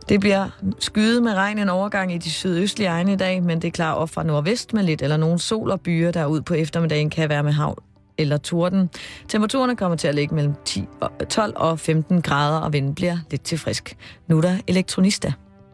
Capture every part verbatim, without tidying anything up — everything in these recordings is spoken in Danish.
Det bliver skyet med regn en overgang i de sydøstlige egne i dag, men det er klar op fra nordvest med lidt eller nogle sol og byer, der ud på eftermiddagen kan være med havl eller torden. Temperaturerne kommer til at ligge mellem tolv og femten grader, og vinden bliver lidt til frisk. Nu er der Elektronista.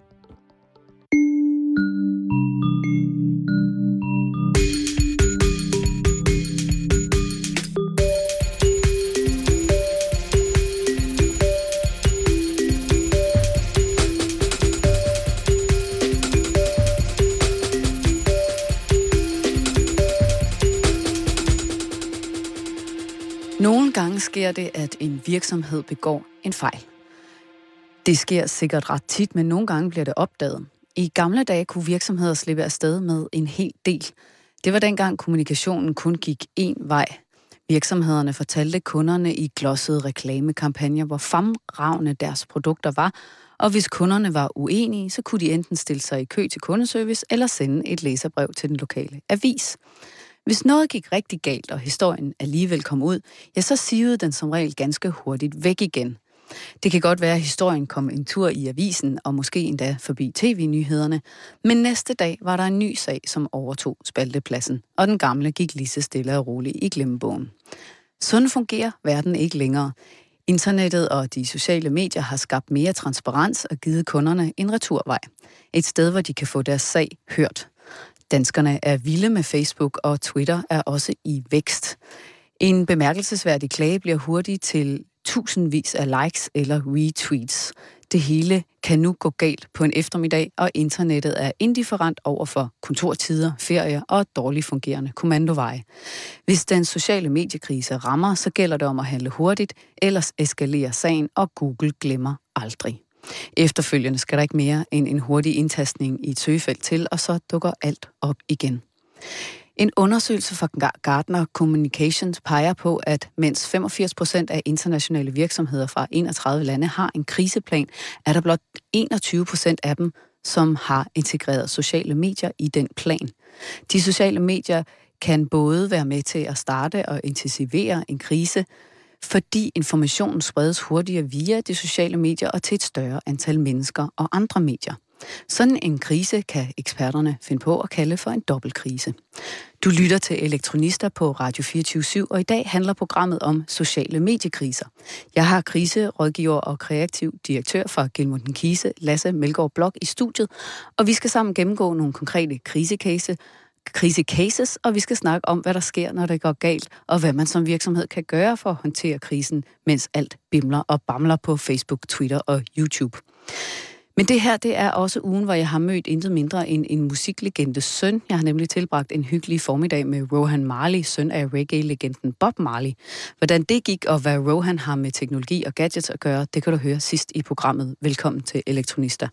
Nogle gange sker det, at en virksomhed begår en fejl. Det sker sikkert ret tit, men nogle gange bliver det opdaget. I gamle dage kunne virksomheder slippe afsted med en hel del. Det var dengang kommunikationen kun gik én vej. Virksomhederne fortalte kunderne i glossede reklamekampagner, hvor fremragende deres produkter var, og hvis kunderne var uenige, så kunne de enten stille sig i kø til kundeservice eller sende et læserbrev til den lokale avis. Hvis noget gik rigtig galt, og historien alligevel kom ud, ja, så sivede den som regel ganske hurtigt væk igen. Det kan godt være, at historien kom en tur i avisen, og måske endda forbi tv-nyhederne, men næste dag var der en ny sag, som overtog spaltepladsen, og den gamle gik lige så stille og roligt i glemmebogen. Sådan fungerer verden ikke længere. Internettet og de sociale medier har skabt mere transparens og givet kunderne en returvej. Et sted, hvor de kan få deres sag hørt. Danskerne er vilde med Facebook, og Twitter er også i vækst. En bemærkelsesværdig klage bliver hurtigt til tusindvis af likes eller retweets. Det hele kan nu gå galt på en eftermiddag, og internettet er indifferent over for kontortider, ferier og dårligt fungerende kommandoveje. Hvis den sociale mediekrise rammer, så gælder det om at handle hurtigt, ellers eskalerer sagen, og Google glemmer aldrig. Efterfølgende skal der ikke mere end en hurtig indtastning i et søgefelt til, og så dukker alt op igen. En undersøgelse fra Gartner Communications peger på, at mens femogfirs procent af internationale virksomheder fra enogtredive lande har en kriseplan, er der blot enogtyve procent af dem, som har integreret sociale medier i den plan. De sociale medier kan både være med til at starte og intensivere en krise, fordi informationen spredes hurtigere via de sociale medier og til et større antal mennesker og andre medier. Sådan en krise kan eksperterne finde på at kalde for en dobbeltkrise. Du lytter til Elektronista på Radio fireogtyve syv, og i dag handler programmet om sociale mediekriser. Jeg har kriserådgiver og kreativ direktør fra Gilmund Kise, Lasse Melgaard Blok, i studiet, og vi skal sammen gennemgå nogle konkrete krisecase, krisecases, og vi skal snakke om, hvad der sker, når det går galt, og hvad man som virksomhed kan gøre for at håndtere krisen, mens alt bimler og bamler på Facebook, Twitter og YouTube. Men det her, det er også ugen, hvor jeg har mødt intet mindre end en musiklegendes søn. Jeg har nemlig tilbragt en hyggelig formiddag med Rohan Marley, søn af reggae-legenden Bob Marley. Hvordan det gik, og hvad Rohan har med teknologi og gadgets at gøre, det kan du høre sidst i programmet. Velkommen til Elektronista.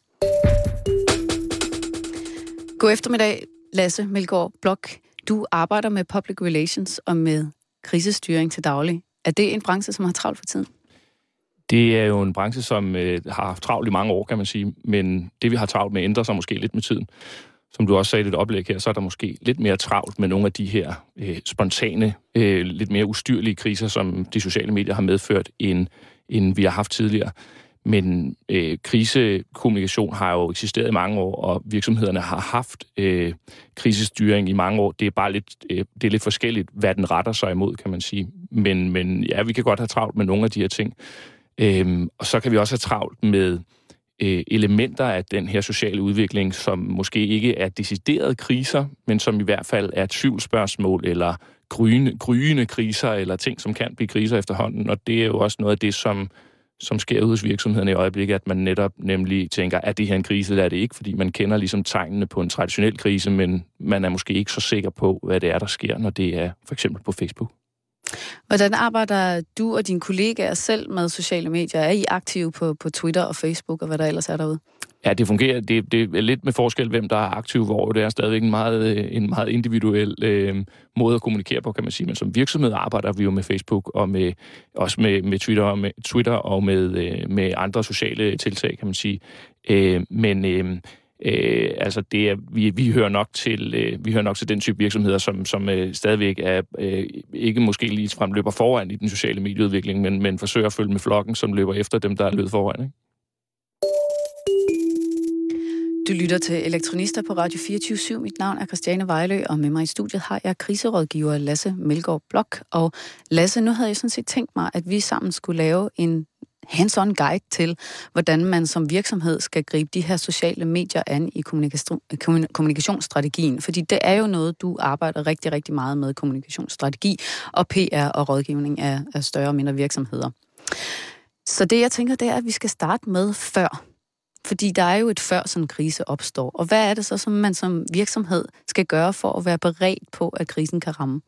God eftermiddag, Lasse Melgaard Blok. Du arbejder med public relations og med krisestyring til daglig. Er det en branche, som har travlt for tiden? Det er jo en branche, som øh, har haft travlt i mange år, kan man sige. Men det, vi har travlt med, ændrer sig måske lidt med tiden. Som du også sagde i dit oplæg her, så er der måske lidt mere travlt med nogle af de her øh, spontane, øh, lidt mere ustyrlige kriser, som de sociale medier har medført, end, end vi har haft tidligere. Men øh, krisekommunikation har jo eksisteret i mange år, og virksomhederne har haft øh, krisestyring i mange år. Det er bare lidt, øh, det er lidt forskelligt, hvad den retter sig imod, kan man sige. Men, men ja, vi kan godt have travlt med nogle af de her ting. Øhm, og så kan vi også have travlt med øh, elementer af den her sociale udvikling, som måske ikke er deciderede kriser, men som i hvert fald er tvivlsspørgsmål eller gryende, gryende kriser, eller ting, som kan blive kriser efterhånden. Og det er jo også noget af det, som, som sker ud hos virksomhederne i øjeblikket, at man netop nemlig tænker, er det her en krise, eller er det ikke? Fordi man kender ligesom tegnene på en traditionel krise, men man er måske ikke så sikker på, hvad det er, der sker, når det er for eksempel på Facebook. Hvordan arbejder du og dine kollegaer selv med sociale medier? Er I aktive på, på Twitter og Facebook, og hvad der ellers er derude? Ja, det fungerer. Det, det er lidt med forskel, hvem der er aktiv, hvor det er stadigvæk en meget, en meget individuel øh, måde at kommunikere på, kan man sige. Men som virksomhed arbejder vi jo med Facebook og med, også med, med, Twitter, og med Twitter og med, øh, med andre sociale tiltag, kan man sige. Øh, men øh, øh, altså det er, vi, vi hører nok til øh, vi hører nok til den type virksomheder, som, som øh, stadigvæk er øh, ikke måske lige frem løber foran i den sociale medieudvikling, men, men forsøger at følge med flokken, som løber efter dem, der er løbet foran, ikke? Du lytter til Elektronister på Radio fireogtyve syv. Mit navn er Christiane Vejlø, og med mig i studiet har jeg kriserådgiver Lasse Melgaard Blok. Og Lasse, nu havde jeg sådan set tænkt mig, at vi sammen skulle lave en hands-on guide til, hvordan man som virksomhed skal gribe de her sociale medier an i kommunikationsstrategien. Fordi det er jo noget, du arbejder rigtig, rigtig meget med, kommunikationsstrategi og P R og rådgivning af, af større og mindre virksomheder. Så det, jeg tænker, det er, at vi skal starte med før. Fordi der er jo et før, sådan en krise opstår. Og hvad er det så, som man som virksomhed skal gøre for at være beredt på, at krisen kan ramme?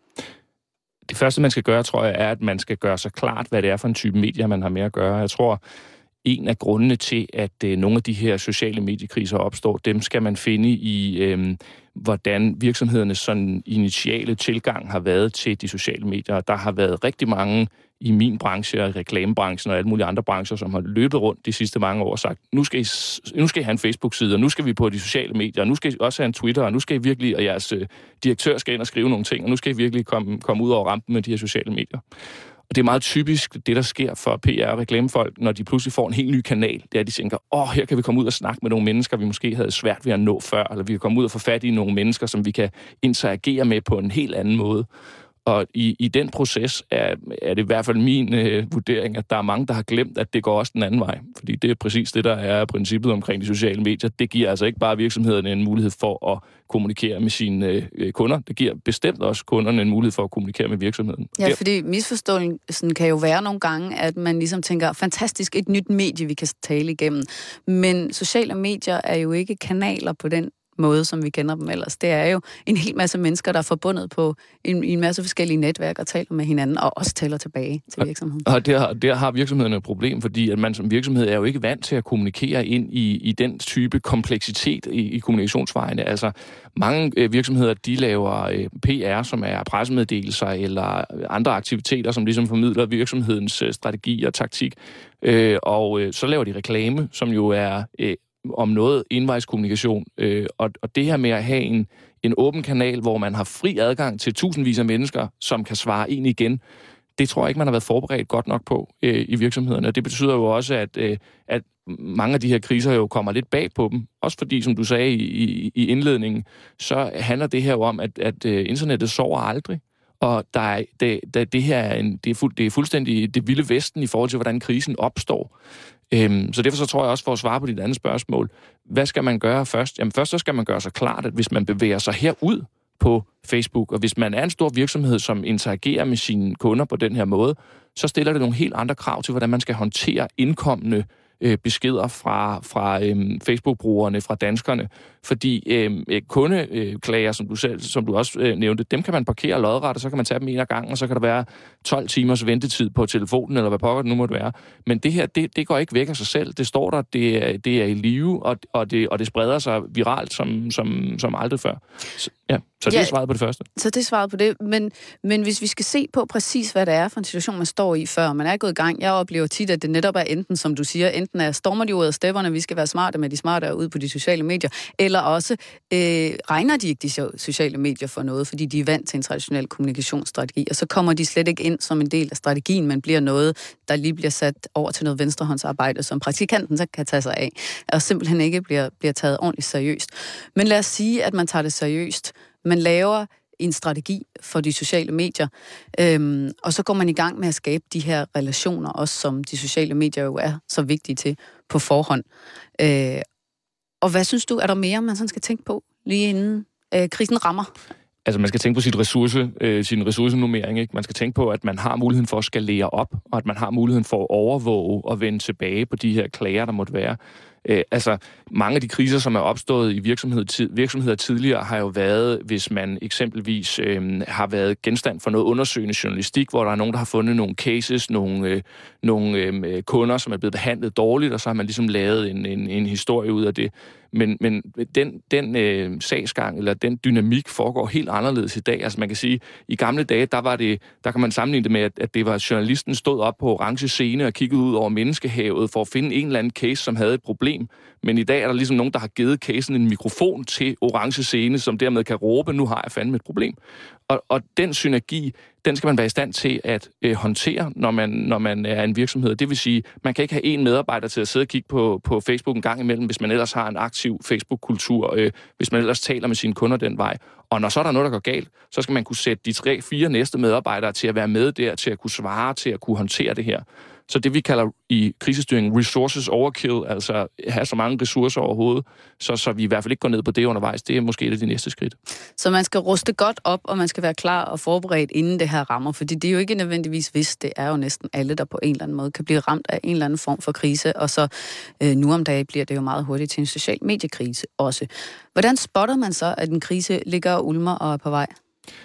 Det første, man skal gøre, tror jeg, er, at man skal gøre sig klart, hvad det er for en type medier, man har med at gøre. Jeg tror, en af grundene til, at øh, nogle af de her sociale mediekriser opstår, dem skal man finde i, øh, hvordan virksomhedernes sådan initiale tilgang har været til de sociale medier. Der har været rigtig mange i min branche og reklamebranchen og alle mulige andre brancher, som har løbet rundt de sidste mange år og sagt, nu skal I, nu skal I have en Facebook-side, og nu skal vi på de sociale medier, og nu skal I også have en Twitter, og nu skal I virkelig, og jeres øh, direktør skal ind og skrive nogle ting, og nu skal I virkelig komme, komme ud over rampen med de her sociale medier. Og det er meget typisk, det der sker for P R og reklamefolk, når de pludselig får en helt ny kanal, det er, at de tænker, åh, her kan vi komme ud og snakke med nogle mennesker, vi måske havde svært ved at nå før, eller vi kan komme ud og få fat i nogle mennesker, som vi kan interagere med på en helt anden måde. Og i, i den proces er, er det i hvert fald min øh, vurdering, at der er mange, der har glemt, at det går også den anden vej. Fordi det er præcis det, der er princippet omkring de sociale medier. Det giver altså ikke bare virksomhederne en mulighed for at kommunikere med sine øh, kunder. Det giver bestemt også kunderne en mulighed for at kommunikere med virksomheden. Ja, fordi misforståelsen kan jo være nogle gange, at man ligesom tænker, fantastisk, et nyt medie, vi kan tale igennem. Men sociale medier er jo ikke kanaler på den måde, som vi kender dem ellers. Det er jo en hel masse mennesker, der er forbundet på en, en masse forskellige netværk og taler med hinanden, og også taler tilbage til virksomheden. Og der, der har virksomhederne et problem, fordi at man som virksomhed er jo ikke vant til at kommunikere ind i, i den type kompleksitet i, i kommunikationsvejene. Altså, mange øh, virksomheder, de laver øh, P R, som er pressemeddelelser eller andre aktiviteter, som ligesom formidler virksomhedens øh, strategi og taktik. Øh, og øh, så laver de reklame, som jo er øh, om noget indvejskommunikation. Øh, og, og det her med at have en, en åben kanal, hvor man har fri adgang til tusindvis af mennesker, som kan svare ind igen, det tror jeg ikke, man har været forberedt godt nok på øh, i virksomhederne. Det betyder jo også, at, øh, at mange af de her kriser jo kommer lidt bag på dem. Også fordi, som du sagde i, i, i indledningen, så handler det her jo om, at, at uh, internettet sover aldrig. Og der er, det, det, det her er, en, det er, fuld, det er fuldstændig det vilde vesten i forhold til, hvordan krisen opstår. Øhm, så derfor så tror jeg også, for at svare på dit andet spørgsmål, hvad skal man gøre først? Jamen først så skal man gøre sig klart, at hvis man bevæger sig herud på Facebook, og hvis man er en stor virksomhed, som interagerer med sine kunder på den her måde, så stiller det nogle helt andre krav til, hvordan man skal håndtere indkommende øh, beskeder fra, fra øh, Facebook-brugerne, fra danskerne. Fordi øh, kundeklager, som du selv, som du også øh, nævnte, dem kan man parkere lodret, og så kan man tage dem en af gangen, og så kan der være tolv timers ventetid på telefonen, eller hvad pokker det nu måtte være. Men det her, det, det går ikke væk af sig selv. Det står der, det er, det er i live, og, og, det, og det spreder sig viralt som, som, som aldrig før. Så, ja. Så det er svaret på det første. Så det er svaret på det. Men, men hvis vi skal se på præcis, hvad det er for en situation, man står i, før man er gået i gang. Jeg oplever tit, at det netop er enten, som du siger, enten er stormer de ud af stepperne, vi skal være smarte med de smarte ude på de sociale medier, eller også øh, regner de ikke de sociale medier for noget, fordi de er vant til en traditionel kommunikationsstrategi, og så kommer de slet ikke ind som en del af strategien, men bliver noget, der lige bliver sat over til noget venstrehåndsarbejde, som praktikanten så kan tage sig af, og simpelthen ikke bliver, bliver taget ordentligt seriøst. Men lad os sige, at man tager det seriøst. Man laver en strategi for de sociale medier, øhm, og så går man i gang med at skabe de her relationer, også som de sociale medier jo er så vigtige til på forhånd. Øh, og hvad synes du, er der mere, man sådan skal tænke på, lige inden øh, krisen rammer? Altså, man skal tænke på sit ressource, øh, sin ressourcenummering, ikke? Man skal tænke på, at man har muligheden for at skalere op, og at man har muligheden for at overvåge og vende tilbage på de her klager, der måtte være. Øh, altså, mange af de kriser, som er opstået i virksomhed, tid, virksomheder tidligere, har jo været, hvis man eksempelvis øh, har været genstand for noget undersøgende journalistik, hvor der er nogen, der har fundet nogle cases, nogle, øh, nogle øh, kunder, som er blevet behandlet dårligt, og så har man ligesom lavet en, en, en historie ud af det. Men, men den, den øh, sagsgang, eller den dynamik foregår helt anderledes i dag. Altså man kan sige, i gamle dage, der var det, der kan man sammenligne det med, at, at det var journalisten stod op på orange scene og kiggede ud over menneskehavet for at finde en eller anden case, som havde et problem problem. Men i dag er der ligesom nogen, der har givet casen en mikrofon til orange scene, som dermed kan råbe, nu har jeg fandme et problem. Og, og den synergi, den skal man være i stand til at øh, håndtere, når man, når man er en virksomhed. Det vil sige, man kan ikke have en medarbejder til at sidde og kigge på, på Facebook en gang imellem, hvis man ellers har en aktiv Facebook-kultur, øh, hvis man ellers taler med sine kunder den vej. Og når så er der noget, der går galt, så skal man kunne sætte de tre, fire næste medarbejdere til at være med der, til at kunne svare, til at kunne håndtere det her. Så det, vi kalder i krisestyring resources overkill, altså have så mange ressourcer overhovedet, så, så vi i hvert fald ikke går ned på det undervejs, det er måske et af de næste skridt. Så man skal ruste godt op, og man skal være klar og forberedt, inden det her rammer, fordi det er jo ikke nødvendigvis vist, det er jo næsten alle, der på en eller anden måde kan blive ramt af en eller anden form for krise, og så øh, nu om dagen bliver det jo meget hurtigt til en social mediekrise også. Hvordan spotter man så, at en krise ligger og ulmer og er på vej?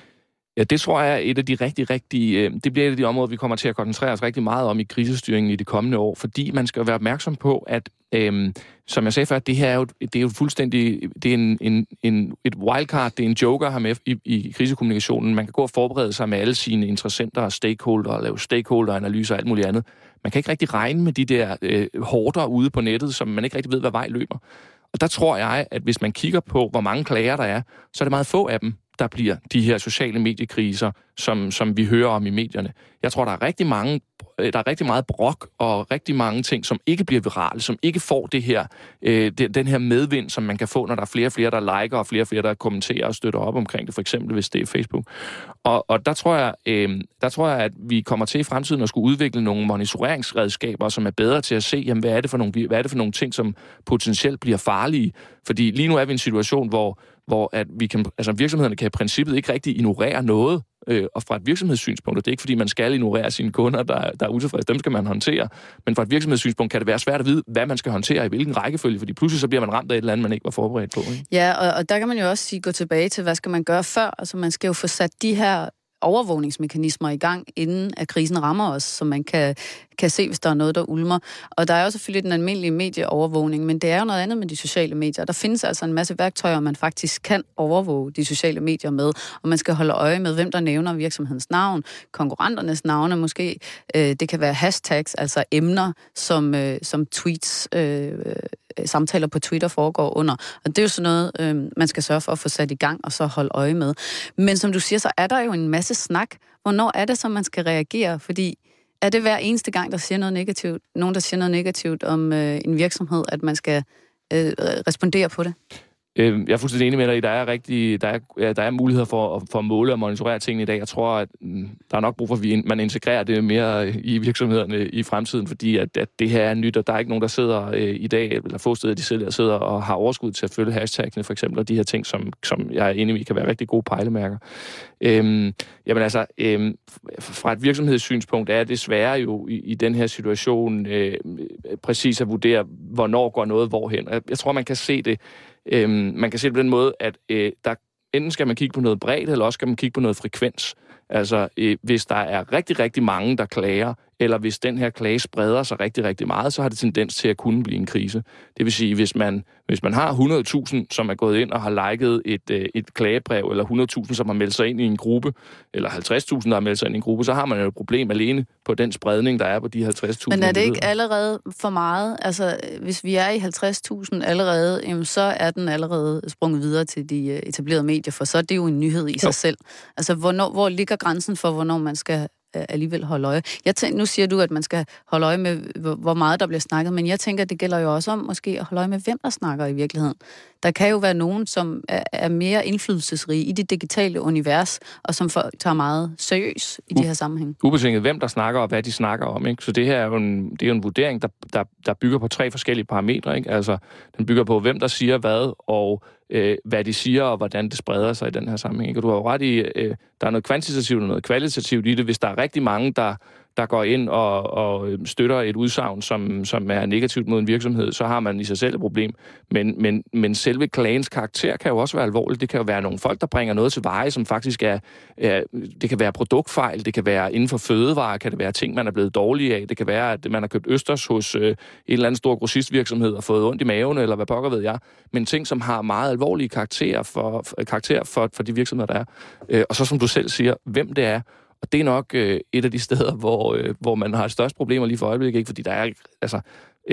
Ja, det tror jeg er et af de rigtig, rigtig... Øh, det bliver et af de områder, vi kommer til at koncentrere os rigtig meget om i krisestyringen i de kommende år, fordi man skal være opmærksom på, at, øh, som jeg sagde før, det her er jo, det er jo fuldstændig... Det er en, en, en, et wildcard, det er en joker her med i, i krisekommunikationen. Man kan gå og forberede sig med alle sine interessenter og stakeholder, og lave stakeholder-analyser og alt muligt andet. Man kan ikke rigtig regne med de der øh, hårder ude på nettet, som man ikke rigtig ved, hvad vej løber. Og der tror jeg, at hvis man kigger på, hvor mange klager der er, så er det meget få af dem, der bliver de her sociale mediekriser, som, som vi hører om i medierne. Jeg tror, der er rigtig mange, der er rigtig meget brok og rigtig mange ting, som ikke bliver virale, som ikke får det her, øh, den her medvind, som man kan få, når der er flere og flere, der liker, og flere og flere, der kommenterer og støtter op omkring det, for eksempel hvis det er Facebook. Og, og der, tror jeg, øh, der tror jeg, at vi kommer til i fremtiden at skulle udvikle nogle monitoreringsredskaber, som er bedre til at se, jamen, hvad er det for nogle, hvad er det for nogle ting, som potentielt bliver farlige. Fordi lige nu er vi i en situation, hvor hvor at vi kan, altså virksomhederne kan i princippet ikke rigtig ignorere noget, øh, og fra et virksomhedssynspunkt, og det er ikke fordi, man skal ignorere sine kunder, der, der er utilfredse, dem skal man håndtere, men fra et virksomhedssynspunkt kan det være svært at vide, hvad man skal håndtere i hvilken rækkefølge, fordi pludselig så bliver man ramt af et eller andet, man ikke var forberedt på. Ikke? Ja, og, og der kan man jo også sige, gå tilbage til, hvad skal man gøre før? Altså man skal jo få sat de her overvågningsmekanismer i gang, inden at krisen rammer os, så man kan, kan se, hvis der er noget, der ulmer. Og der er jo selvfølgelig den almindelige medieovervågning, men det er jo noget andet med de sociale medier. Der findes altså en masse værktøjer, man faktisk kan overvåge de sociale medier med, og man skal holde øje med, hvem der nævner virksomhedens navn, konkurrenternes navne måske. Det kan være hashtags, altså emner, som, som tweets, øh, samtaler på Twitter foregår under. Og det er jo sådan noget, øh, man skal sørge for at få sat i gang, og så holde øje med. Men som du siger, så er der jo en masse snak. Hvornår er det så, man skal reagere? Fordi er det hver eneste gang, der siger noget negativt, nogen, der siger noget negativt om øh, en virksomhed, at man skal øh, respondere på det? Jeg er fuldstændig enig med dig. Der er, rigtig, der er, der er muligheder for, for at måle og monitorere tingene i dag. Jeg tror, at der er nok brug for, at man integrerer det mere i virksomhederne i fremtiden, fordi at, at det her er nyt, og der er ikke nogen, der sidder øh, i dag, eller få steder, de sidder, sidder og har overskud til at følge hashtagsene, for eksempel, og de her ting, som, som jeg er enig i, kan være rigtig gode pejlemærker. Øhm, jamen altså, øhm, fra et virksomhedssynspunkt er det svære jo i, i den her situation øh, præcis at vurdere, hvornår går noget hvorhen. Jeg tror, man kan se det Øhm, man kan se det på den måde, at øh, der enten skal man kigge på noget bredt, eller også skal man kigge på noget frekvens. Altså, øh, hvis der er rigtig, rigtig mange, der klager, eller hvis den her klage spreder sig rigtig, rigtig meget, så har det tendens til at kunne blive en krise. Det vil sige, hvis man, hvis man har hundrede tusind, som er gået ind og har liket et, øh, et klagebrev, eller hundrede tusind, som har meldt sig ind i en gruppe, eller halvtreds tusind, der har meldt sig ind i en gruppe, så har man jo et problem alene på den spredning, der er på de halvtreds tusind. Men er det ikke allerede for meget? Altså, hvis vi er i halvtreds tusind allerede, jamen, så er den allerede sprunget videre til de etablerede medier, for så er det jo en nyhed i jo. sig selv. Altså, hvornår, hvor ligger grænsen for, hvornår man skal alligevel holde øje? Jeg tænker, nu siger du, at man skal holde øje med, hvor meget der bliver snakket, men jeg tænker, at det gælder jo også om måske at holde øje med, hvem der snakker i virkeligheden. Der kan jo være nogen, som er mere indflydelsesrige i det digitale univers, og som tager meget seriøst i de her sammenhæng. Ubetinget, hvem der snakker, og hvad de snakker om. Ikke? Så det her er jo en, det er jo en vurdering, der, der, der bygger på tre forskellige parametre. Ikke? Altså, den bygger på, hvem der siger hvad, og øh, hvad de siger, og hvordan det spreder sig i den her sammenhæng. Og du har jo ret i, øh, der er noget kvantitativt og noget kvalitativt i det. Hvis der er rigtig mange, der der går ind og, og støtter et udsagn, som, som er negativt mod en virksomhed, så har man i sig selv et problem. Men, men, men selve klagens karakter kan jo også være alvorligt. Det kan jo være nogle folk, der bringer noget til veje, som faktisk er, er... Det kan være produktfejl, det kan være inden for fødevarer, kan det være ting, man er blevet dårlig af. Det kan være, at man har købt østers hos øh, en eller anden stor grossistvirksomhed og fået ondt i maven, eller hvad pokker ved jeg. Men ting, som har meget alvorlige karakterer for, karakter for, for de virksomheder, der er. Øh, og så som du selv siger, hvem det er. Og det er nok øh, et af de steder, hvor, øh, hvor man har størst problemer lige for øjeblikket, ikke? Fordi der er, altså, øh,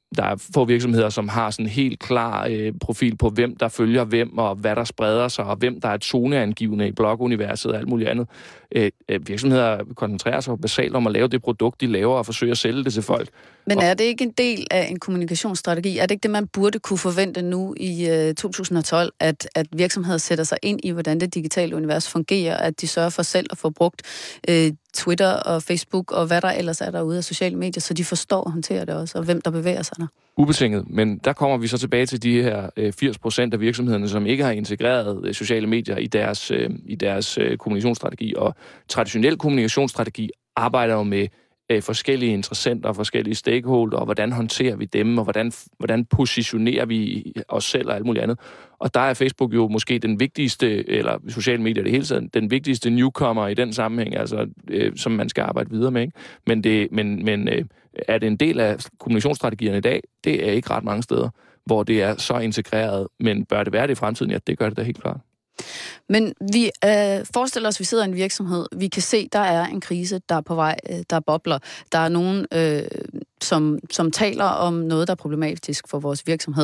der er få virksomheder, som har sådan en helt klar øh, profil på, hvem der følger hvem, og hvad der spreder sig, og hvem der er toneangivende i bloguniverset og alt muligt andet. Øh, virksomheder koncentrerer sig basalt om at lave det produkt, de laver, og forsøge at sælge det til folk. Men er det ikke en del af en kommunikationsstrategi? Er det ikke det, man burde kunne forvente nu i øh, to tusind og tolv, at, at virksomheder sætter sig ind i, hvordan det digitale univers fungerer, at de sørger for selv at få brugt øh, Twitter og Facebook og hvad der ellers er derude af sociale medier, så de forstår at håndtere det også, og hvem der bevæger sig der? Ubetinget, men der kommer vi så tilbage til de her øh, firs procent af virksomhederne, som ikke har integreret øh, sociale medier i deres, øh, i deres øh, kommunikationsstrategi, og traditionel kommunikationsstrategi arbejder jo med øh, forskellige interessenter, forskellige stakeholder, og hvordan håndterer vi dem, og hvordan, hvordan positionerer vi os selv og alt muligt andet. Og der er Facebook jo måske den vigtigste, eller sociale medier det hele tiden, den vigtigste newcomer i den sammenhæng, altså øh, som man skal arbejde videre med. Ikke? Men, det, men, men øh, er det en del af kommunikationsstrategierne i dag? Det er ikke ret mange steder, hvor det er så integreret, men bør det være det i fremtiden? Ja, det gør det da helt klart. Men vi øh, forestiller os, at vi sidder i en virksomhed. Vi kan se, der er en krise, der er på vej, der er bobler. Der er nogen, øh, som, som taler om noget, der er problematisk for vores virksomhed.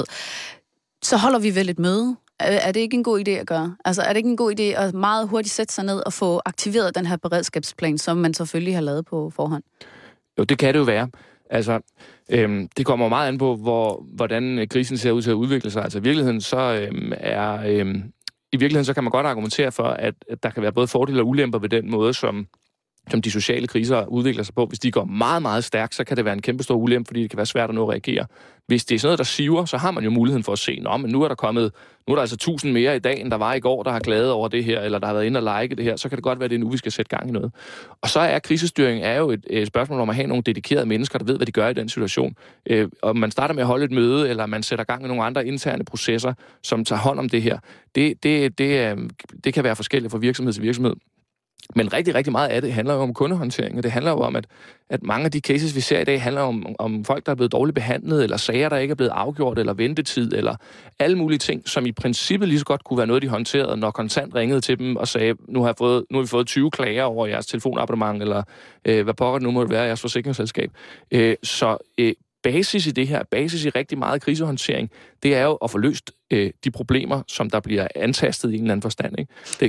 Så holder vi vel et møde. Er, er det ikke en god idé at gøre? Altså, er det ikke en god idé at meget hurtigt sætte sig ned og få aktiveret den her beredskabsplan, som man selvfølgelig har lavet på forhånd? Jo, det kan det jo være. Altså, øhm, det kommer meget an på, hvor, hvordan krisen ser ud til at udvikle sig. Altså, i virkeligheden så øhm, er... Øhm, I virkeligheden så kan man godt argumentere for, at, at der kan være både fordele og ulemper ved den måde, som, som de sociale kriser udvikler sig på. Hvis de går meget, meget stærkt, så kan det være en kæmpe stor ulempe, fordi det kan være svært at nå at reagere. Hvis det er sådan noget, der siver, så har man jo muligheden for at se, nå, men nu er der kommet, nu er der altså tusind mere i dag, end der var i går, der har klaget over det her, eller der har været inde og like det her, så kan det godt være, at det er nu, vi skal sætte gang i noget. Og så er krisestyring er jo et, et spørgsmål om at have nogle dedikerede mennesker, der ved, hvad de gør i den situation. Øh, og man starter med at holde et møde, eller man sætter gang i nogle andre interne processer, som tager hånd om det her. Det, det, det, det kan være forskelligt fra virksomhed til virksomhed. Men rigtig, rigtig meget af det handler jo om kundehåndtering, og det handler jo om, at, at mange af de cases, vi ser i dag, handler om, om folk, der er blevet dårligt behandlet, eller sager, der ikke er blevet afgjort, eller ventetid, eller alle mulige ting, som i princippet lige så godt kunne være noget, de håndterede, når kontant ringede til dem og sagde, nu har, jeg fået, nu har vi fået tyve klager over jeres telefonabonnement, eller øh, hvad pokker det nu må være jeres forsikringsselskab. Øh, så øh, basis i det her, basis i rigtig meget krisehåndtering, det er jo at få løst øh, de problemer, som der bliver antastet i en eller anden forstand. Ikke? Det,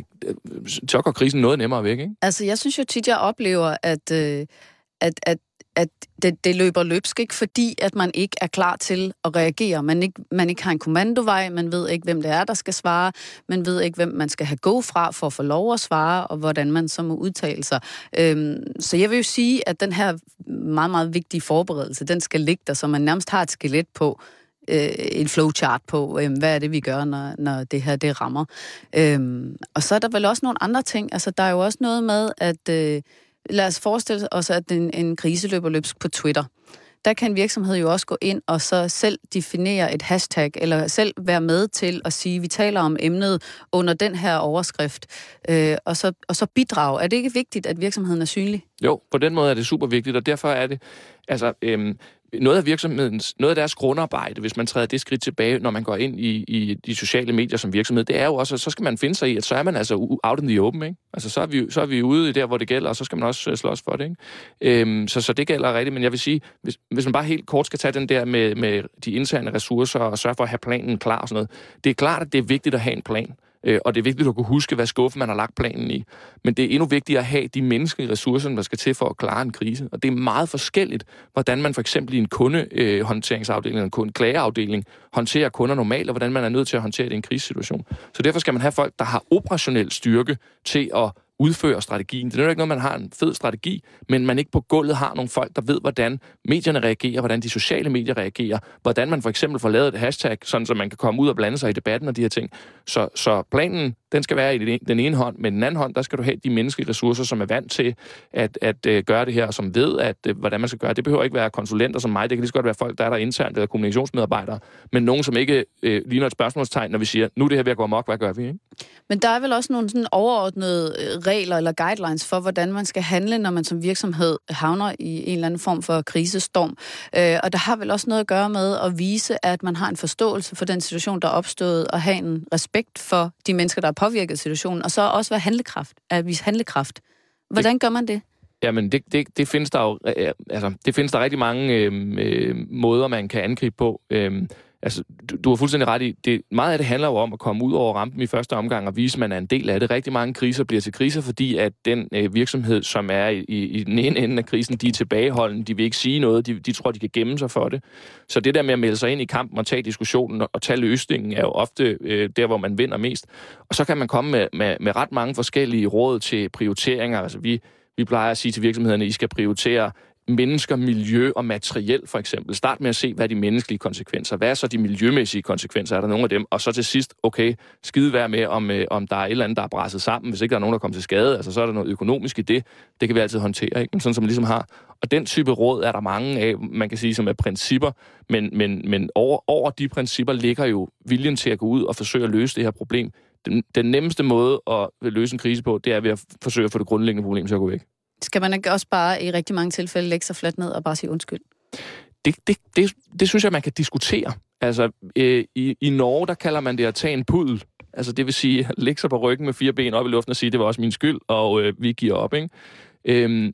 så går krisen noget nemmere væk, ikke? Altså, jeg synes jo tit, jeg oplever, at, øh, at, at, at det, det løber løbsk, ikke? Fordi at man ikke er klar til at reagere. Man ikke, man ikke har en kommandovej, man ved ikke, hvem det er, der skal svare, man ved ikke, hvem man skal have gå fra for at få lov at svare, og hvordan man så må udtale sig. Øhm, så jeg vil jo sige, at den her meget, meget vigtige forberedelse, den skal ligge der, så man nærmest har et skelet på, øh, en flowchart på, øh, hvad er det, vi gør, når, når det her, det rammer. Øhm, og så er der vel også nogle andre ting. Altså, der er jo også noget med, at øh, lad os forestille os, at en, en krise løber løbsk på Twitter. Der kan en virksomhed jo også gå ind og så selv definere et hashtag, eller selv være med til at sige, at vi taler om emnet under den her overskrift, øh, og, så, og så bidrage. Er det ikke vigtigt, at virksomheden er synlig? Jo, på den måde er det super vigtigt, og derfor er det, altså, øhm, noget af virksomhedens, noget af deres grundarbejde, hvis man træder det skridt tilbage, når man går ind i, i de sociale medier som virksomhed, det er jo også, så skal man finde sig i, at så er man altså out in the open, ikke? Altså, så er vi, så er vi ude i der, hvor det gælder, og så skal man også slås for det, ikke? Øhm, så, så det gælder rigtigt, men jeg vil sige, hvis, hvis man bare helt kort skal tage den der med, med de interne ressourcer og sørge for at have planen klar og sådan noget, det er klart, at det er vigtigt at have en plan. Og det er vigtigt at kunne huske, hvad skuffe man har lagt planen i. Men det er endnu vigtigere at have de menneskelige ressourcer, der skal til for at klare en krise. Og det er meget forskelligt, hvordan man for eksempel i en kundehåndteringsafdeling eller en kundeklageafdeling håndterer kunder normalt, og hvordan man er nødt til at håndtere det i en krisesituation. Så derfor skal man have folk, der har operationel styrke til at udføre strategien. Det er jo ikke noget, man har en fed strategi, men man ikke på gulvet har nogle folk, der ved, hvordan medierne reagerer, hvordan de sociale medier reagerer, hvordan man for eksempel får lavet et hashtag, sådan så man kan komme ud og blande sig i debatten og de her ting. Så, så planen, den skal være i den ene hånd, men den anden hånd, der skal du have de menneskelige ressourcer, som er vant til at, at, at gøre det her, og som ved, at, hvordan man skal gøre det. Det behøver ikke være konsulenter som mig, det kan lige så godt være folk, der er der internt, eller kommunikationsmedarbejdere, men nogen, som ikke øh, ligner et spørgsmålstegn, når vi siger, nu er det her ved at gå amok, hvad gør vi, ikke? Men der er vel også nogle sådan overordnede regler eller guidelines for, hvordan man skal handle, når man som virksomhed havner i en eller anden form for krisestorm. Øh, og der har vel også noget at gøre med at vise, at man har en forståelse for den situation, der er opstået, og have en respekt for de mennesker, der er påvirket situationen, og så også være handlekraft, at vise handlekraft. Hvordan gør man det? Jamen, det, det, det findes der jo øh, altså, det findes der rigtig mange øh, måder, man kan angribe på. Øh, altså, du, du har fuldstændig ret i, det, meget af det handler jo om at komme ud over rampen i første omgang og vise, at man er en del af det. Rigtig mange kriser bliver til kriser, fordi at den øh, virksomhed, som er i, i den ene ende af krisen, de er tilbageholdende, de vil ikke sige noget, de, de tror, de kan gemme sig for det. Så det der med at melde sig ind i kampen og tage diskussionen og, og tage løsningen, er jo ofte øh, der, hvor man vinder mest. Og så kan man komme med, med, med ret mange forskellige råd til prioriteringer. Altså, vi Vi plejer at sige til virksomhederne, at I skal prioritere mennesker, miljø og materiel, for eksempel. Start med at se, hvad er de menneskelige konsekvenser. Hvad er så de miljømæssige konsekvenser? Er der nogle af dem? Og så til sidst, okay, skide være med, om, øh, om der er et eller andet, der er bræsset sammen. Hvis ikke der er nogen, der kommer til skade, altså så er der noget økonomisk i det. Det kan vi altid håndtere, ikke? Men sådan som man ligesom har. Og den type råd er der mange af, man kan sige, som er principper. Men, men, men over, over de principper ligger jo viljen til at gå ud og forsøge at løse det her problem. Den, den nemmeste måde at løse en krise på, det er ved at forsøge at få det grundlæggende problem til at gå væk. Skal man ikke også bare i rigtig mange tilfælde lægge sig fladt ned og bare sige undskyld? Det, det, det, det synes jeg, man kan diskutere. Altså, øh, i, i Norge, der kalder man det at tage en puddel. Altså, det vil sige, at lægge sig på ryggen med fire ben op i luften og sige, det var også min skyld, og øh, vi giver op, ikke? Øh,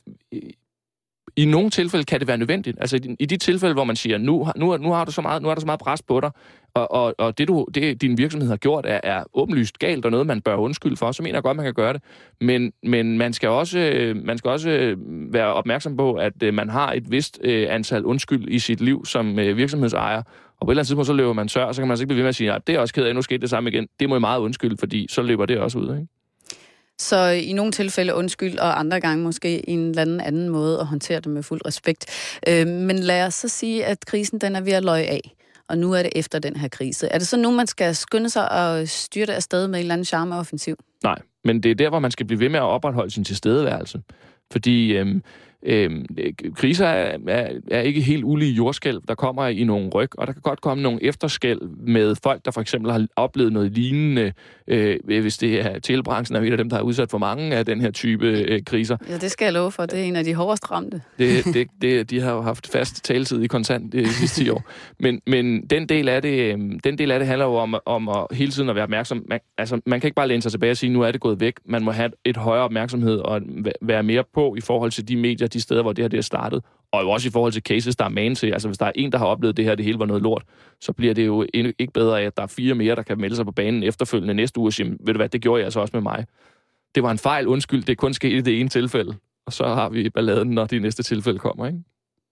I nogle tilfælde kan det være nødvendigt. Altså, i, i de tilfælde, hvor man siger, nu, nu, nu har du så meget, nu har du så meget pres på dig, og, og, og det, du, det, din virksomhed har gjort, er, er åbenlyst galt, og noget, man bør undskylde for, så mener jeg godt, man kan gøre det. Men, men man skal også, man skal også være opmærksom på, at man har et vist øh, antal undskyld i sit liv som øh, virksomhedsejer, og på et eller andet tidspunkt, så løber man tør, og så kan man altså ikke blive ved med at sige, at det er også ked af, nu skete det samme igen. Det må jeg meget undskylde, fordi så løber det også ud, ikke? Så i nogle tilfælde undskyld, og andre gange måske en eller anden anden måde at håndtere det med fuld respekt. Øh, men lad os så sige, at krisen den er ved at løje af, og nu er det efter den her krise. Er det så nu, man skal skynde sig og styre det afsted med en eller anden charmeoffensiv? Nej, men det er der, hvor man skal blive ved med at opretholde sin tilstedeværelse. Fordi øhm, øhm, kriser er, er, er ikke helt ulige jordskælv, der kommer i nogle ryg, og der kan godt komme nogle efterskælv med folk, der for eksempel har oplevet noget lignende, øh, hvis det er telebranchen, er et af dem, der er udsat for mange af den her type øh, kriser. Ja, det skal jeg love for. Det er en af de hårdest ramte. Det, det, det, de har jo haft fast taletid i kontant de sidste ti år. Men, men den, del af det, den del af det handler jo om, om at hele tiden at være opmærksom. Man, altså, man kan ikke bare læne sig tilbage og sige, nu er det gået væk. Man må have et højere opmærksomhed og være mere på i forhold til de medier, de steder, hvor det her det er startet. Og jo også i forhold til cases, der er man til. Altså, hvis der er en, der har oplevet det her, det hele var noget lort, så bliver det jo ikke bedre af, at der er fire mere, der kan melde sig på banen efterfølgende næste uge og sige, ved du hvad, det gjorde jeg altså også med mig. Det var en fejl, undskyld, det er kun sket i det ene tilfælde. Og så har vi balladen, når de næste tilfælde kommer, ikke?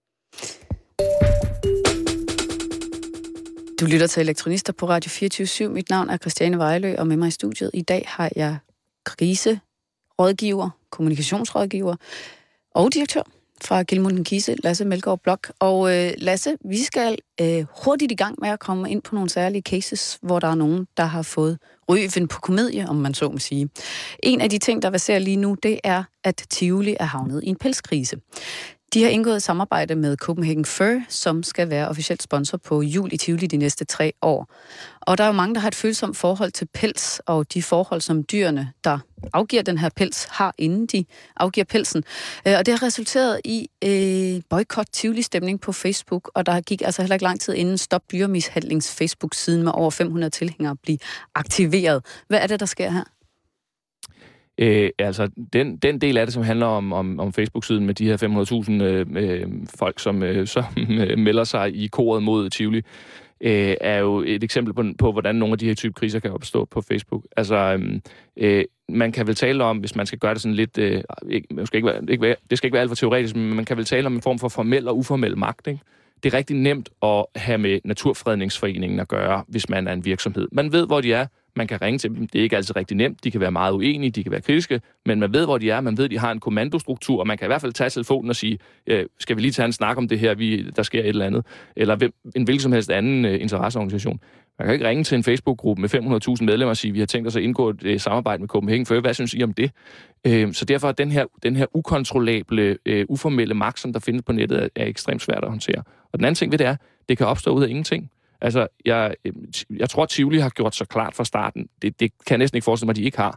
Du lytter til Elektronister på Radio fireogtyve syv. Mit navn er Christiane Vejlø, og med mig i studiet i dag har jeg kriserådgiver, kommunikationsrådgiver og direktør fra Gilmund Kise, Lasse Melgaard Blok. Og øh, Lasse, vi skal øh, hurtigt i gang med at komme ind på nogle særlige cases, hvor der er nogen, der har fået ryven på komedie, om man så må sige. En af de ting, der verserer lige nu, det er, at Tivoli er havnet i en pelskrise. De har indgået et samarbejde med Copenhagen Fur, som skal være officielt sponsor på jul i Tivoli de næste tre år. Og der er jo mange, der har et følsomt forhold til pels, og de forhold, som dyrene, der afgiver den her pels, har inden de afgiver pelsen. Og det har resulteret i øh, boykot Tivoli-stemning på Facebook, og der gik altså heller ikke lang tid inden Stop Dyremishandlings Facebook-siden med over fem hundrede tilhængere blive aktiveret. Hvad er det, der sker her? Øh, altså, den, den del af det, som handler om, om, om Facebook-siden med de her fem hundrede tusind øh, folk, som, øh, som øh, melder sig i koret mod Tivoli, øh, er jo et eksempel på, på, hvordan nogle af de her type kriser kan opstå på Facebook. Altså, øh, man kan vel tale om, hvis man skal gøre det sådan lidt, øh, ikke, skal ikke være, ikke være, det skal ikke være alt for teoretisk, men man kan vel tale om en form for formel og uformel magt, ikke? Det er rigtig nemt at have med Naturfredningsforeningen at gøre, hvis man er en virksomhed. Man ved, hvor de er. Man kan ringe til dem. Det er ikke altid rigtig nemt. De kan være meget uenige, de kan være kritiske, men man ved, hvor de er. Man ved, de har en kommandostruktur, og man kan i hvert fald tage telefonen og sige, øh, skal vi lige tage en snak om det her, vi, der sker et eller andet, eller hvem, en hvilken som helst anden øh, interesseorganisation. Man kan ikke ringe til en Facebook-gruppe med fem hundrede tusind medlemmer og sige, vi har tænkt os at indgå et øh, samarbejde med Copenhagen Fur. Hvad synes I om det? Øh, så derfor er den her, den her ukontrollable, øh, uformelle magt, som der findes på nettet, er, er ekstremt svært at håndtere. Og den anden ting ved det er, det kan opstå ud af ingenting. Altså, jeg, jeg tror, at Tivoli har gjort så klart fra starten, det, det kan jeg næsten ikke forestille mig, at de ikke har,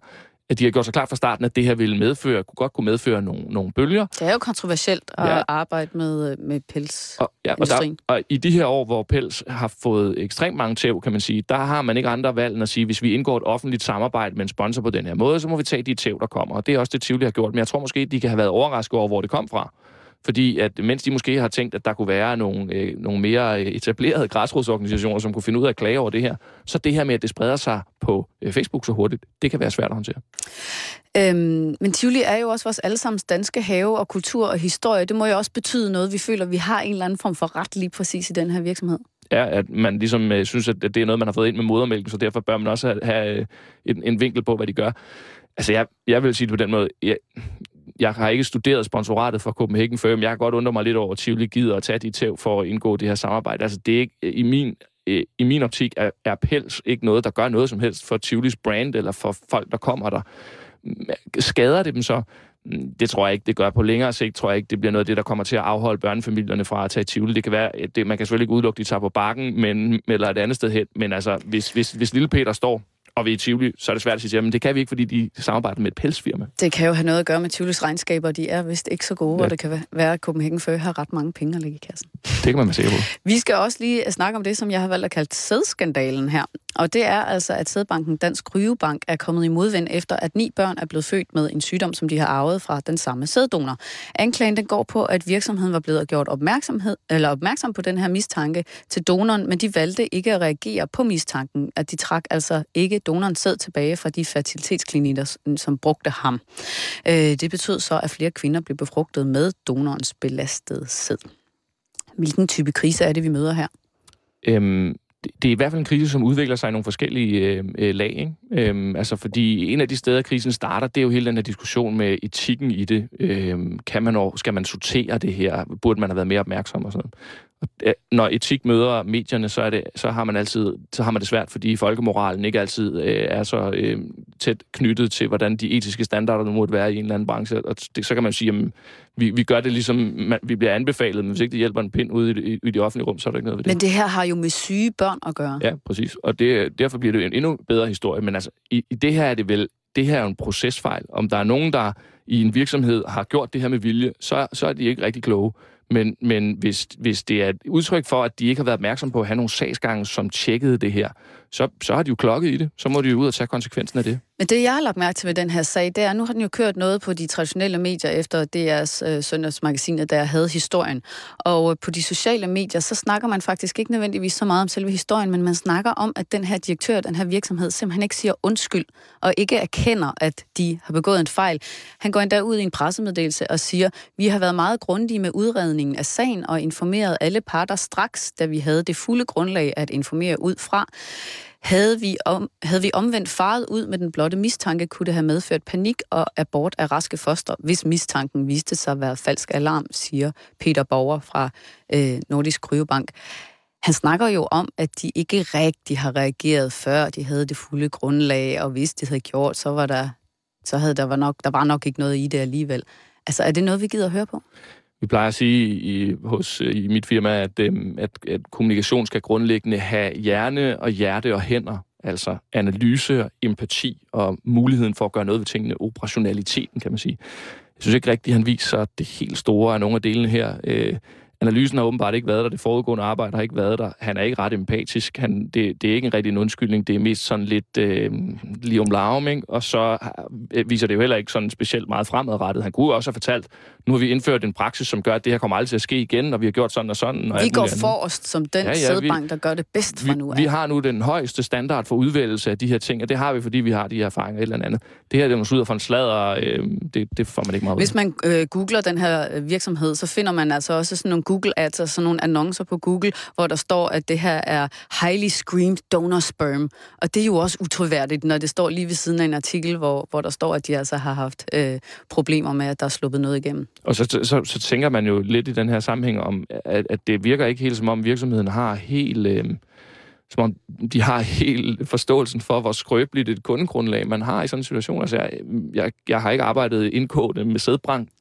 at de har gjort sig klart fra starten, at det her ville medføre, kunne godt kunne medføre nogle, nogle bølger. Det er jo kontroversielt at ja. arbejde med, med pels. Og, ja, og, der, og i de her år, hvor pels har fået ekstremt mange tæv, kan man sige, der har man ikke andre valg end at sige, hvis vi indgår et offentligt samarbejde med en sponsor på den her måde, så må vi tage de tæv, der kommer. Og det er også det, Tivoli har gjort. Men jeg tror måske, de kan have været overrasket over, hvor det kom fra. Fordi at mens de måske har tænkt, at der kunne være nogle, øh, nogle mere etablerede græsrodsorganisationer, som kunne finde ud af at klage over det her, så det her med, at det spreder sig på øh, Facebook så hurtigt, det kan være svært at håndtere. Øhm, men Tivoli er jo også vores allesammens danske have og kultur og historie. Det må jo også betyde noget, vi føler, at vi har en eller anden form for ret lige præcis i den her virksomhed. Ja, at man ligesom øh, synes, at det er noget, man har fået ind med modermælken, så derfor bør man også have, have øh, en, en vinkel på, hvad de gør. Altså, jeg, jeg vil sige det på den måde, jeg, jeg har ikke studeret sponsoratet for Copenhagen Fur, men jeg kan godt undre mig lidt over, at Tivoli gider at tage de tæv for at indgå det her samarbejde. Altså, det er ikke, i min, i min optik er, er pels ikke noget, der gør noget som helst for Tivolis brand, eller for folk, der kommer der. Skader det dem så? Det tror jeg ikke, det gør. På længere sigt tror jeg ikke, det bliver noget af det, der kommer til at afholde børnefamilierne fra at tage Tivoli. Det kan være, det, man kan selvfølgelig ikke udelukke, de tager på bakken, men, eller et andet sted hen, men altså, hvis, hvis, hvis lille Peter står og vi er i Tivoli, så er det svært at sige, men det kan vi ikke, fordi de samarbejder med et pelsfirma. Det kan jo have noget at gøre med Tivolis regnskaber, de er vist ikke så gode, ja. Og det kan være, at Copenhagen Fur har ret mange penge at lægge i kassen. Det kan man være sikker på. Vi skal også lige snakke om det, som jeg har valgt at kalde sædskandalen her. Og det er altså, at sædbanken Dansk Kryobank er kommet i modvind efter, at ni børn er blevet født med en sygdom, som de har arvet fra den samme sæddonor. Anklagen den går på, at virksomheden var blevet gjort opmærksomhed, eller opmærksom på den her mistanke til donoren, men de valgte ikke at reagere på mistanken, at de trak altså ikke donorens sæd tilbage fra de fertilitetsklinikker, som brugte ham. Det betød så, at flere kvinder blev befrugtet med donorens belastede sæd. Hvilken type krise er det, vi møder her? Øhm Det er i hvert fald en krise, som udvikler sig i nogle forskellige øh, lag. Ikke? Øhm, altså fordi en af de steder, krisen starter, det er jo hele den her diskussion med etikken i det. Øhm, kan man, skal man sortere det her? Burde man have været mere opmærksom og sådan noget? Når etik møder medierne, så, er det, så, har man altid, så har man det svært, fordi folkemoralen ikke altid øh, er så øh, tæt knyttet til, hvordan de etiske standarder nu måtte være i en eller anden branche. Og det, så kan man sige, at vi, vi gør det ligesom, man, vi bliver anbefalet, men hvis ikke det hjælper en pind ude i, i, i det offentlige rum, så er der ikke noget ved det. Men det her har jo med syge børn at gøre. Ja, præcis. Og det, derfor bliver det en endnu bedre historie. Men altså, i, i det her er det vel, det her er jo en procesfejl. Om der er nogen, der i en virksomhed har gjort det her med vilje, så, så er de ikke rigtig kloge. Men, men hvis, hvis det er et udtryk for, at de ikke har været opmærksom på at have nogle sagsgange, som tjekkede det her, så, så har de jo klokket i det. Så må de jo ud og tage konsekvensen af det. Men det, jeg har lagt mærke til ved den her sag, det er, nu har den jo kørt noget på de traditionelle medier efter D R's øh, søndagsmagasinet, der havde historien. Og øh, på de sociale medier, så snakker man faktisk ikke nødvendigvis så meget om selve historien, men man snakker om, at den her direktør, den her virksomhed, simpelthen ikke siger undskyld, og ikke erkender, at de har begået en fejl. Han går endda ud i en pressemeddelelse og siger, vi har været meget grundige med udredningen af sagen og informeret alle parter straks, da vi havde det fulde grundlag at informere ud fra. Havde vi, om, havde vi omvendt faret ud med den blotte mistanke, kunne det have medført panik og abort af raske foster, hvis mistanken viste sig at være falsk alarm, siger Peter Borger fra øh, Nordisk Kryobank. Han snakker jo om, at de ikke rigtig har reageret, før de havde det fulde grundlag, og hvis de havde gjort, så var der, så havde der, var nok, der var nok ikke noget i det alligevel. Altså, er det noget, vi gider at høre på? Vi plejer at sige i, hos, i mit firma, at, at, at kommunikation skal grundlæggende have hjerne og hjerte og hænder. Altså analyse og empati og muligheden for at gøre noget ved tingene. Operationaliteten, kan man sige. Jeg synes ikke rigtigt, at han viser det helt store af nogle af delene her. Øh, analysen har åbenbart ikke været der. Det foregående arbejde har ikke været der. Han er ikke ret empatisk. Han, det, det er ikke en rigtig en undskyldning. Det er mest sådan lidt øh, lige om larm, ikke? Og så øh, viser det jo heller ikke sådan specielt meget fremadrettet. Han kunne også have fortalt, nu har vi indført en praksis, som gør, at det her kommer aldrig til at ske igen, og vi har gjort sådan og sådan. Og vi går forrest som den ja, ja, sædbank, der gør det bedst fra vi, nu af. Vi har nu den højeste standard for udvælgelse af de her ting, og det har vi, fordi vi har de her erfaringer eller andet. Det her, det er måske ud af for en sladder, øh, det, det får man ikke meget. Hvis man øh, googler den her virksomhed, så finder man altså også sådan nogle Google Ads, og sådan nogle annoncer på Google, hvor der står, at det her er highly screened donor sperm. Og det er jo også utroværdigt, når det står lige ved siden af en artikel, hvor, hvor der står, at de altså har haft øh, problemer med, at der er sluppet noget igennem. Og så, så, så tænker man jo lidt i den her sammenhæng om, at, at det virker ikke helt som om virksomheden har helt, øh, som om de har helt forståelsen for, hvor skrøbeligt et kundegrundlag man har i sådan en situation. Altså, jeg, jeg, jeg har ikke arbejdet indkående med sædbank,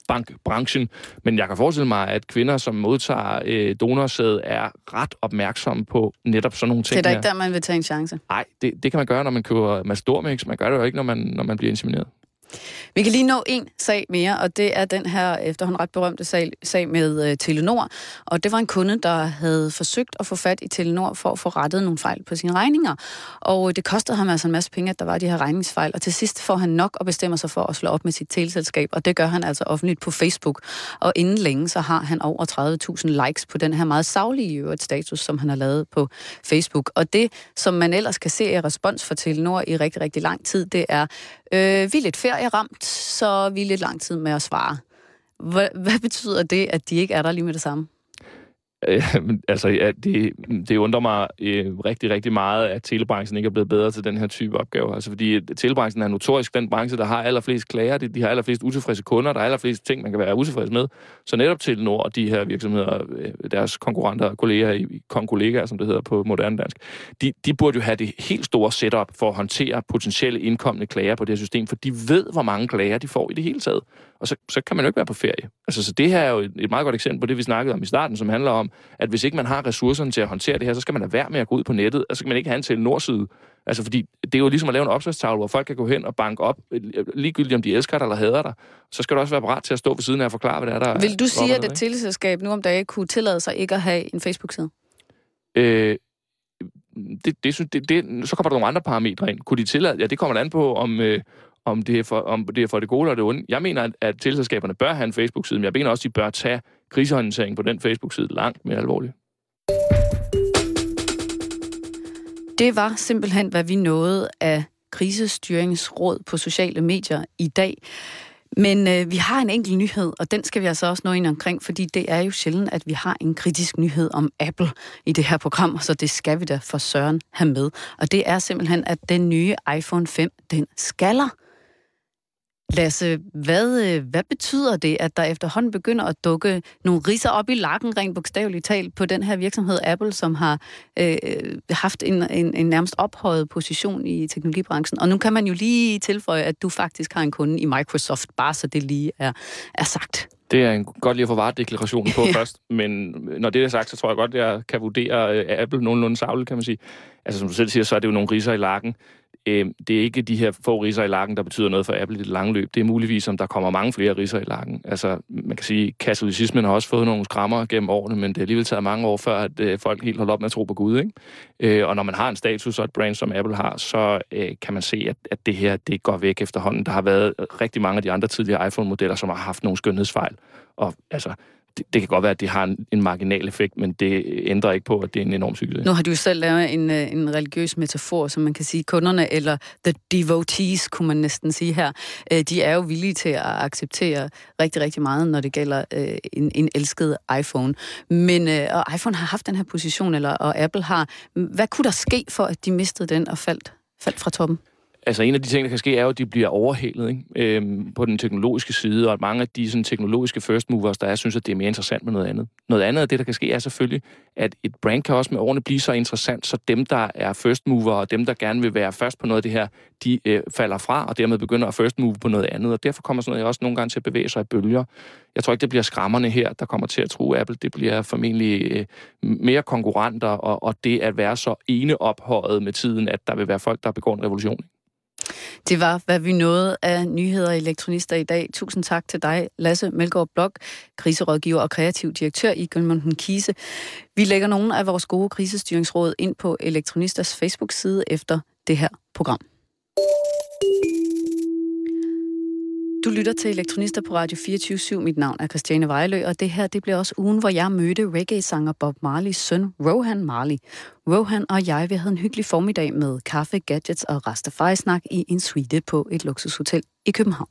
bankbranchen. Men jeg kan forestille mig, at kvinder, som modtager øh, donorsæd, er ret opmærksomme på netop sådan nogle ting. Det er da ikke der, man vil tage en chance? Nej, det, det kan man gøre, når man køber Mastormix. Man gør det jo ikke, når man, når man bliver insemineret. Vi kan lige nå en sag mere, og det er den her efterhånden ret berømte sag, sag med uh, Telenor. Og det var en kunde, der havde forsøgt at få fat i Telenor for at få rettet nogle fejl på sine regninger. Og det kostede ham altså en masse penge, at der var de her regningsfejl. Og til sidst får han nok og bestemmer sig for at slå op med sit teleselskab, og det gør han altså offentligt på Facebook. Og inden længe, så har han over tredive tusind likes på den her meget saglige øvrigt status, som han har lavet på Facebook. Og det, som man ellers kan se i respons for Telenor i rigtig, rigtig lang tid, det er, øh, vi er lidt ferieramt, så vi er lidt lang tid med at svare. Hvad, hvad betyder det, at de ikke er der lige med det samme? Øh, altså, ja, det, det undrer mig øh, rigtig, rigtig meget, at telebranchen ikke er blevet bedre til den her type opgaver. Altså, fordi telebranchen er notorisk den branche, der har allerflest klager, de, de har allerflest utilfredse kunder, der er allerflest ting, man kan være utilfreds med. Så netop Telenor og de her virksomheder, deres konkurrenter og kolleger, konkollegaer, som det hedder på moderne dansk, de, de burde jo have det helt store setup for at håndtere potentielle indkommende klager på det her system, for de ved, hvor mange klager de får i det hele taget. Og så, så kan man jo ikke være på ferie. Altså, så det her er jo et, et meget godt eksempel på det, vi snakkede om i starten, som handler om, at hvis ikke man har ressourcerne til at håndtere det her, så skal man lade være med at gå ud på nettet, og så kan man ikke have en Telenor-side. Altså, fordi det er jo ligesom at lave en opslagstavle, hvor folk kan gå hen og banke op, ligegyldigt om de elsker dig eller hader dig. Så skal du også være parat til at stå ved siden af og forklare, hvad det er, der... Vil du sige, at et teleselskab nu om dagen kunne tillade sig ikke at have en Facebook-side? Øh, det, det, synes, det, det, så kommer der nogle andre parametre ind. Kunne de tillade... Ja, det kommer an på, om... Øh, om det, er for, om det er for det gode eller det onde. Jeg mener, at, at teleselskaberne bør have en Facebook-side, men jeg mener også, at de bør tage krisehåndtering på den Facebook-side langt mere alvorligt. Det var simpelthen, hvad vi nåede af krisestyringsråd på sociale medier i dag. Men øh, vi har en enkelt nyhed, og den skal vi altså også nå ind omkring, fordi det er jo sjældent, at vi har en kritisk nyhed om Apple i det her program, så det skal vi da for søren have med. Og det er simpelthen, at den nye iPhone fem, den skaller. Lasse, hvad, hvad betyder det, at der efterhånden begynder at dukke nogle ridser op i lakken, rent bogstaveligt talt, på den her virksomhed Apple, som har øh, haft en, en, en nærmest ophøjet position i teknologibranchen? Og nu kan man jo lige tilføje, at du faktisk har en kunde i Microsoft, bare så det lige er, er sagt. Det er en godt lige at få varedeklarationen på ja. først, men når det er sagt, så tror jeg godt, at jeg kan vurdere uh, Apple nogenlunde sagligt, kan man sige. Altså som du selv siger, så er det jo nogle ridser i lakken. Det er ikke de her få ridser i lakken, der betyder noget for Apple i det lange løb. Det er muligvis, om der kommer mange flere ridser i lakken. Altså, man kan sige, katolicismen har også fået nogle skrammer gennem årene, men det er alligevel taget mange år før, at øh, folk helt holder op med at tro på Gud, ikke? Øh, og når man har en status og et brand, som Apple har, så øh, kan man se, at, at det her, det går væk efterhånden. Der har været rigtig mange af de andre tidligere iPhone-modeller, som har haft nogle skønhedsfejl. Og altså... Det, det kan godt være, at det har en, en marginal effekt, men det ændrer ikke på, at det er en enorm succes. Nu har du jo selv lavet en, en religiøs metafor, som man kan sige, kunderne, eller the devotees, kunne man næsten sige her, de er jo villige til at acceptere rigtig, rigtig meget, når det gælder en, en elsket iPhone. Men og iPhone har haft den her position, eller, og Apple har. Hvad kunne der ske for, at de mistede den og faldt, faldt fra toppen? Altså en af de ting, der kan ske, er jo, at de bliver overhalet, ikke? Øhm, på den teknologiske side, og at mange af de sådan, teknologiske first movers, der er, synes, at det er mere interessant med noget andet. Noget andet af det, der kan ske, er selvfølgelig, at et brand kan også med årene blive så interessant, så dem, der er first mover, og dem, der gerne vil være først på noget af det her, de øh, falder fra, og dermed begynder at first move på noget andet, og derfor kommer sådan noget også nogle gange til at bevæge sig i bølger. Jeg tror ikke, det bliver skræmmerne her, der kommer til at tro Apple. Det bliver formentlig øh, mere konkurrenter, og, og det at være så ene ophøjet med tiden, at der vil være folk, der begår en revolution. Det var, hvad vi nåede af nyheder i Elektronister i dag. Tusind tak til dig, Lasse Melgaard Blok, kriserådgiver og kreativ direktør i Gyllenmund Kise. Vi lægger nogle af vores gode krisestyringsråd ind på Elektronisters Facebook-side efter det her program. Du lytter til Elektronister på Radio fireogtyve syv. Mit navn er Christiane Vejlø, og det her det bliver også ugen, hvor jeg mødte reggae-sanger Bob Marleys søn, Rohan Marley. Rohan og jeg, vi havde en hyggelig formiddag med kaffe, gadgets og Rastafari-snak i en suite på et luksushotel i København.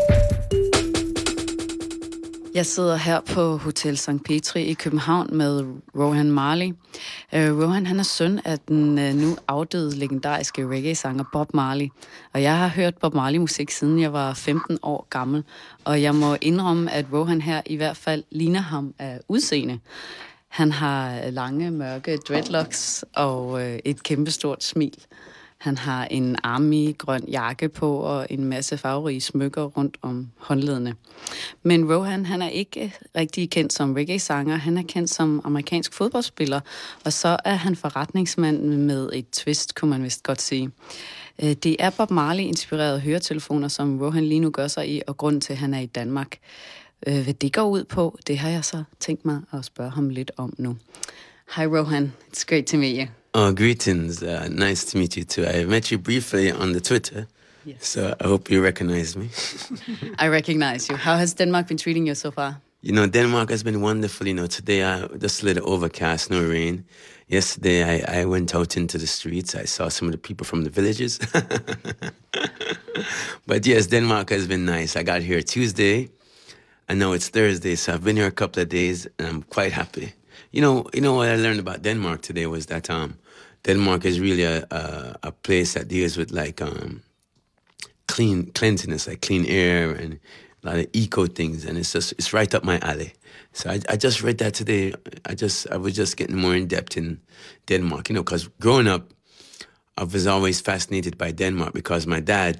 Jeg sidder her på Hotel Sankt Petri i København med Rohan Marley. Uh, Rohan, han er søn af den uh, nu afdøde legendariske reggae-sanger Bob Marley. Og jeg har hørt Bob Marley-musik siden jeg var femten år gammel. Og jeg må indrømme, at Rohan her i hvert fald ligner ham af udseende. Han har lange, mørke dreadlocks og uh, et kæmpestort smil. Han har en army-grøn jakke på og en masse farverige smykker rundt om håndledene. Men Rohan, han er ikke rigtig kendt som reggae-sanger. Han er kendt som amerikansk fodboldspiller, og så er han forretningsmand med et twist, kunne man vist godt sige. Det er Bob Marley-inspirerede høretelefoner, som Rohan lige nu gør sig i, og grunden til, at han er i Danmark. Hvad det går ud på, det har jeg så tænkt mig at spørge ham lidt om nu. Hi Rohan, it's great to meet you. Oh, greetings. Uh, nice to meet you too. I met you briefly on the Twitter, yes. So I hope you recognize me. I recognize you. How has Denmark been treating you so far? You know, Denmark has been wonderful. You know, today I just a little overcast, no rain. Yesterday I, I went out into the streets. I saw some of the people from the villages. But yes, Denmark has been nice. I got here Tuesday, and now it's Thursday, so I've been here a couple of days, and I'm quite happy. You know, you know what I learned about Denmark today was that um, Denmark is really a, a a place that deals with like um, clean cleanliness, like clean air and a lot of eco things, and it's just it's right up my alley. So I, I just read that today. I just I was just getting more in depth in Denmark, you know, because growing up, I was always fascinated by Denmark because my dad,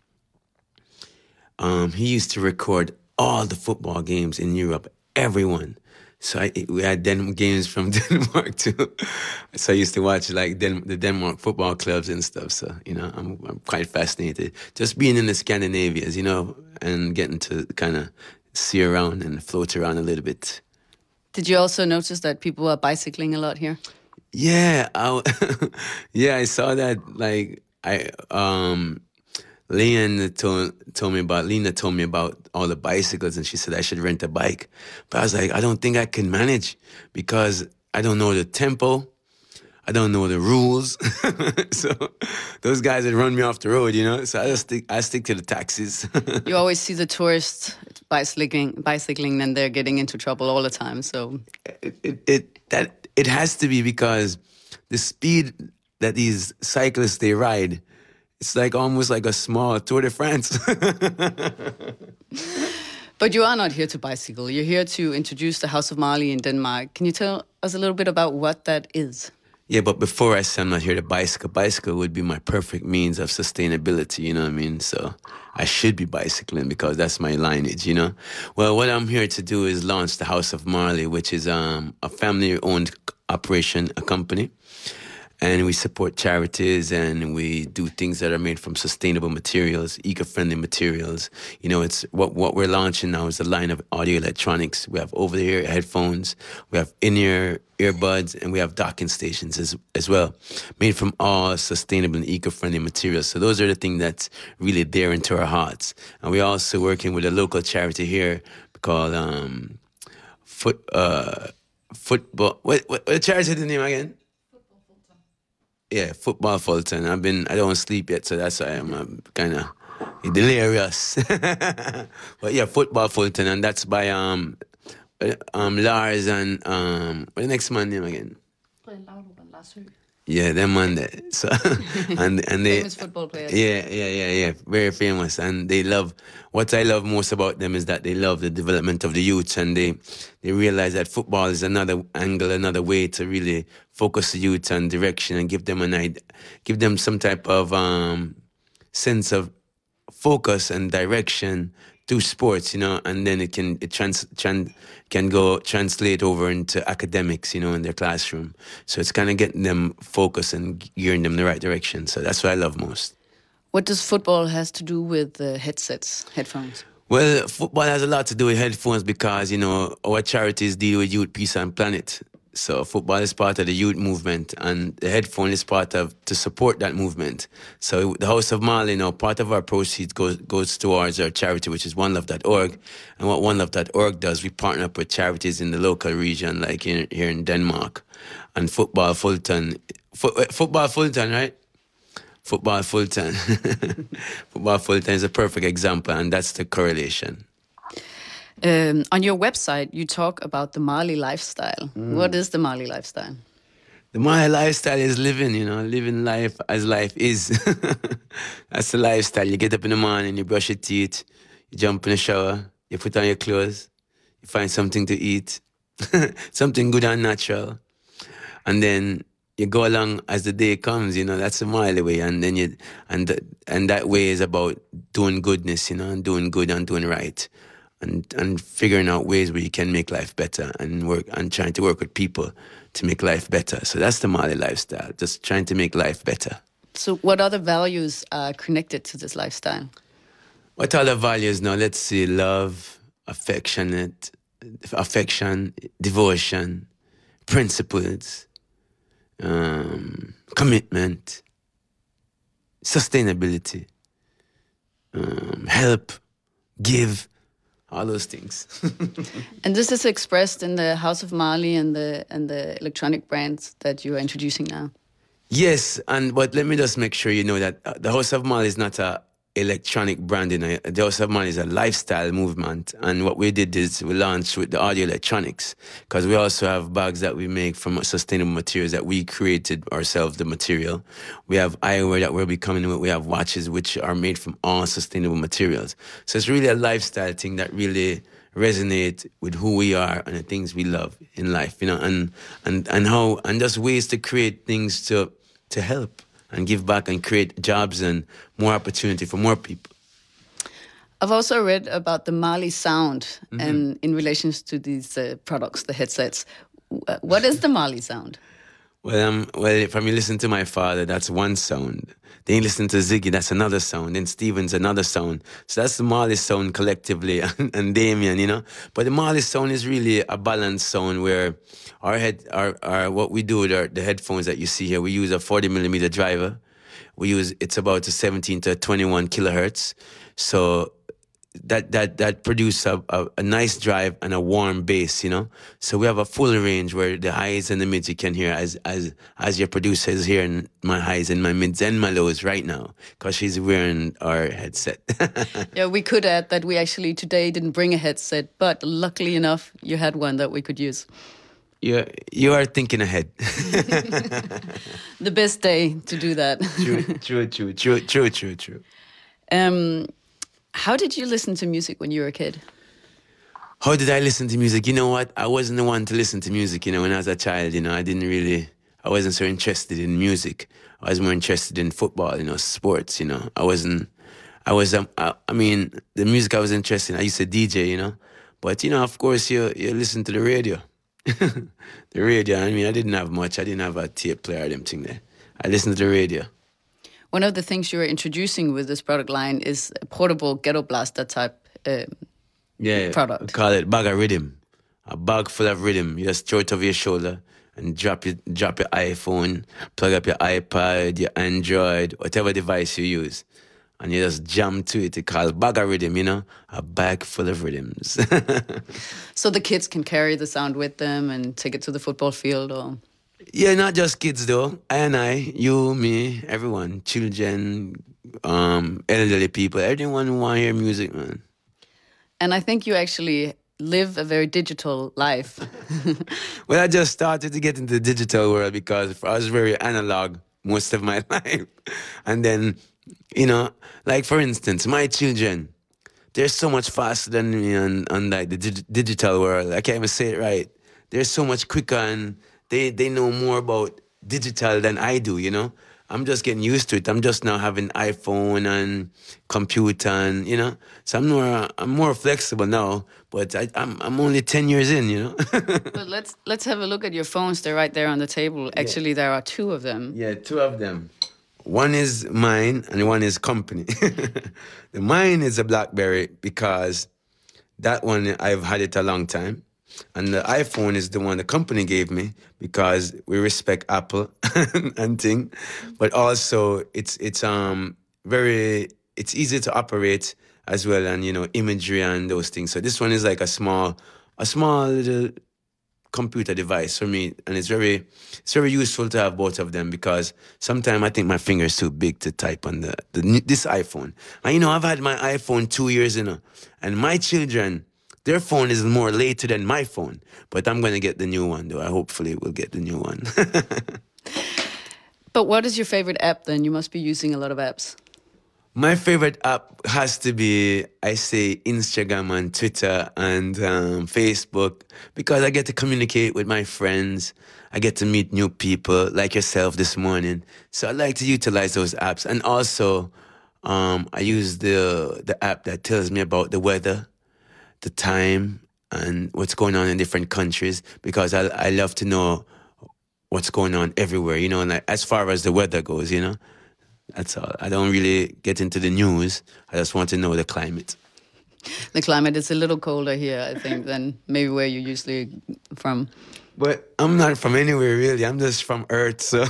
um, he used to record all the football games in Europe, everyone. So I, we had Den- games from Denmark too. So I used to watch like Den- the Denmark football clubs and stuff. So, you know, I'm, I'm quite fascinated. Just being in the Scandinavias, you know, and getting to kind of see around and float around a little bit. Did you also notice that people are bicycling a lot here? Yeah. I, yeah, I saw that. Like, I, um, Leanne told, told me about, Lena told me about all the bicycles, and she said I should rent a bike. But I was like, I don't think I can manage because I don't know the tempo. I don't know the rules. So those guys would run me off the road, you know? So I just stick, I stick to the taxis. You always see the tourists bicycling, bicycling and they're getting into trouble all the time, so... It, it, it, that, it has to be because the speed that these cyclists, they ride, it's like almost like a small Tour de France. But you are not here to bicycle. You're here to introduce the House of Marley in Denmark. Can you tell us a little bit about what that is? Yeah, but before I say I'm not here to bicycle, bicycle would be my perfect means of sustainability, you know what I mean? So I should be bicycling because that's my lineage, you know? Well, what I'm here to do is launch the House of Marley, which is um, a family-owned operation, a company. And we support charities and we do things that are made from sustainable materials, eco-friendly materials. You know, it's what what we're launching now is a line of audio electronics. We have over-the-ear headphones, we have in-ear earbuds, and we have docking stations as as well, made from all sustainable and eco-friendly materials. So those are the things that's really dear into our hearts. And we're also working with a local charity here called um, Foot uh, Football. What what, what charity is the name again? Yeah, Football Fulton. I've been, I don't sleep yet, so that's why I'm uh, kind of delirious. But yeah, Football Fulton, and that's by um, um Lars and um, what's the next man name again? Yeah, them man there. So and and they famous football players. Yeah, yeah, yeah, yeah. Very famous, and they love. What I love most about them is that they love the development of the youth, and they they realize that football is another angle, another way to really focus the youth on direction and give them an idea, give them some type of um, sense of focus and direction through sports, you know, and then it can it trans, trans can go translate over into academics, you know, in their classroom. So it's kind of getting them focused and gearing them in the right direction. So that's what I love most. What does football has to do with uh, headsets, headphones? Well, football has a lot to do with headphones because, you know, our charities deal with youth, peace and planet. So football is part of the youth movement, and the headphone is part of to support that movement. So the House of Marley, you know, part of our proceeds goes goes towards our charity, which is one love dot org. And what one love dot org does, we partner up with charities in the local region, like in, here in Denmark. And Football Fulton, fo- Football Fulton, right? Football Fulton. Football Fulton is a perfect example, and that's the correlation. Um, on your website, you talk about the Marley lifestyle. Mm. What is the Marley lifestyle? The Marley lifestyle is living, you know, living life as life is. That's the lifestyle. You get up in the morning, you brush your teeth, you jump in the shower, you put on your clothes, you find something to eat, something good and natural. And then you go along as the day comes, you know, that's the Marley way. And then you, and, th- and that way is about doing goodness, you know, and doing good and doing right. And, and figuring out ways where you can make life better and work, and trying to work with people to make life better. So that's the Marley lifestyle, just trying to make life better. So what other values are connected to this lifestyle? What other values now? Let's see, love, affectionate, affection, devotion, principles, um, commitment, sustainability, um, help, give, all those things. And this is expressed in the House of Marley and the and the electronic brands that you are introducing now. Yes, and but let me just make sure you know that uh, the House of Marley is not a electronic branding. Uh, the House of Marley is a lifestyle movement, and what we did is we launched with the audio electronics, because we also have bags that we make from sustainable materials that we created ourselves, the material. We have eyewear that we'll be coming with. We have watches which are made from all sustainable materials. So it's really a lifestyle thing that really resonate with who we are and the things we love in life, you know, and and and how and just ways to create things to to help and give back and create jobs and more opportunity for more people. I've also read about the Marley sound, mm-hmm. and in relation to these uh, products, the headsets. What is the Marley sound? Well, um, well, from you listen to my father, that's one sound. Then you listen to Ziggy, that's another sound. Then Stevens, another sound. So that's the Marley sound collectively, and, and Damien, you know. But the Marley sound is really a balanced sound where our head, our, our what we do with our, the headphones that you see here, we use a forty millimeter driver. We use, it's about a seventeen to twenty-one kilohertz. So that that that produce a, a, a nice drive and a warm bass, you know. So we have a full range where the highs and the mids you can hear, as as as your producer is hearing my highs and my mids and my lows right now, because she's wearing our headset. Yeah, we could add that we actually today didn't bring a headset, but luckily enough, you had one that we could use. You you are thinking ahead. The best day to do that. True, true, true, true, true, true, true. Um. How did you listen to music when you were a kid? How did I listen to music? You know what? I wasn't the one to listen to music, you know, when I was a child, you know. I didn't really, I wasn't so interested in music. I was more interested in football, you know, sports, you know. I wasn't, I was, um, I, I mean, the music I was interested in, I used to D J, you know. But, you know, of course, you, you listen to the radio. The radio, I mean, I didn't have much. I didn't have a tape player or them thing there. I listened to the radio. One of the things you're introducing with this product line is a portable ghetto blaster type uh, yeah, product. We call it bag of rhythm. A bag full of rhythm. You just throw it over your shoulder and drop your, drop your iPhone, plug up your iPad, your Android, whatever device you use. And you just jam to it. It's called bag of rhythm, you know? A bag full of rhythms. So the kids can carry the sound with them and take it to the football field or... Yeah, not just kids though. I and I, you, me, everyone, children, um, elderly people, everyone who want to hear music, man. And I think you actually live a very digital life. Well, I just started to get into the digital world because I was very analog most of my life. And then, you know, like for instance, my children, they're so much faster than me on, on like the dig- digital world. I can't even say it right. They're so much quicker and They they know more about digital than I do, you know. I'm just getting used to it. I'm just now having iPhone and computer, and you know. So I'm more I'm more flexible now. But I, I'm I'm only ten years in, you know. But let's let's have a look at your phones. They're right there on the table. Actually, yeah. There are two of them. Yeah, two of them. One is mine and one is company. The mine is a BlackBerry because that one I've had it a long time. And the iPhone is the one the company gave me because we respect Apple and thing. But also it's it's um very it's easy to operate as well, and you know, imagery and those things. So this one is like a small a small little computer device for me, and it's very it's very useful to have both of them because sometimes I think my finger is too big to type on the, the this iPhone. And you know, I've had my iPhone two years, you know, and my children, their phone is more later than my phone, but I'm going to get the new one, though. I hopefully will get the new one. But what is your favorite app, then? You must be using a lot of apps. My favorite app has to be, I say, Instagram and Twitter and um, Facebook, because I get to communicate with my friends. I get to meet new people like yourself this morning. So I like to utilize those apps. And also, um, I use the the app that tells me about the weather, the time, and what's going on in different countries, because I I love to know what's going on everywhere, you know, like as far as the weather goes, you know. That's all. I don't really get into the news. I just want to know the climate. The climate is a little colder here, I think, than maybe where you're usually from. But I'm not from anywhere, really. I'm just from Earth, so...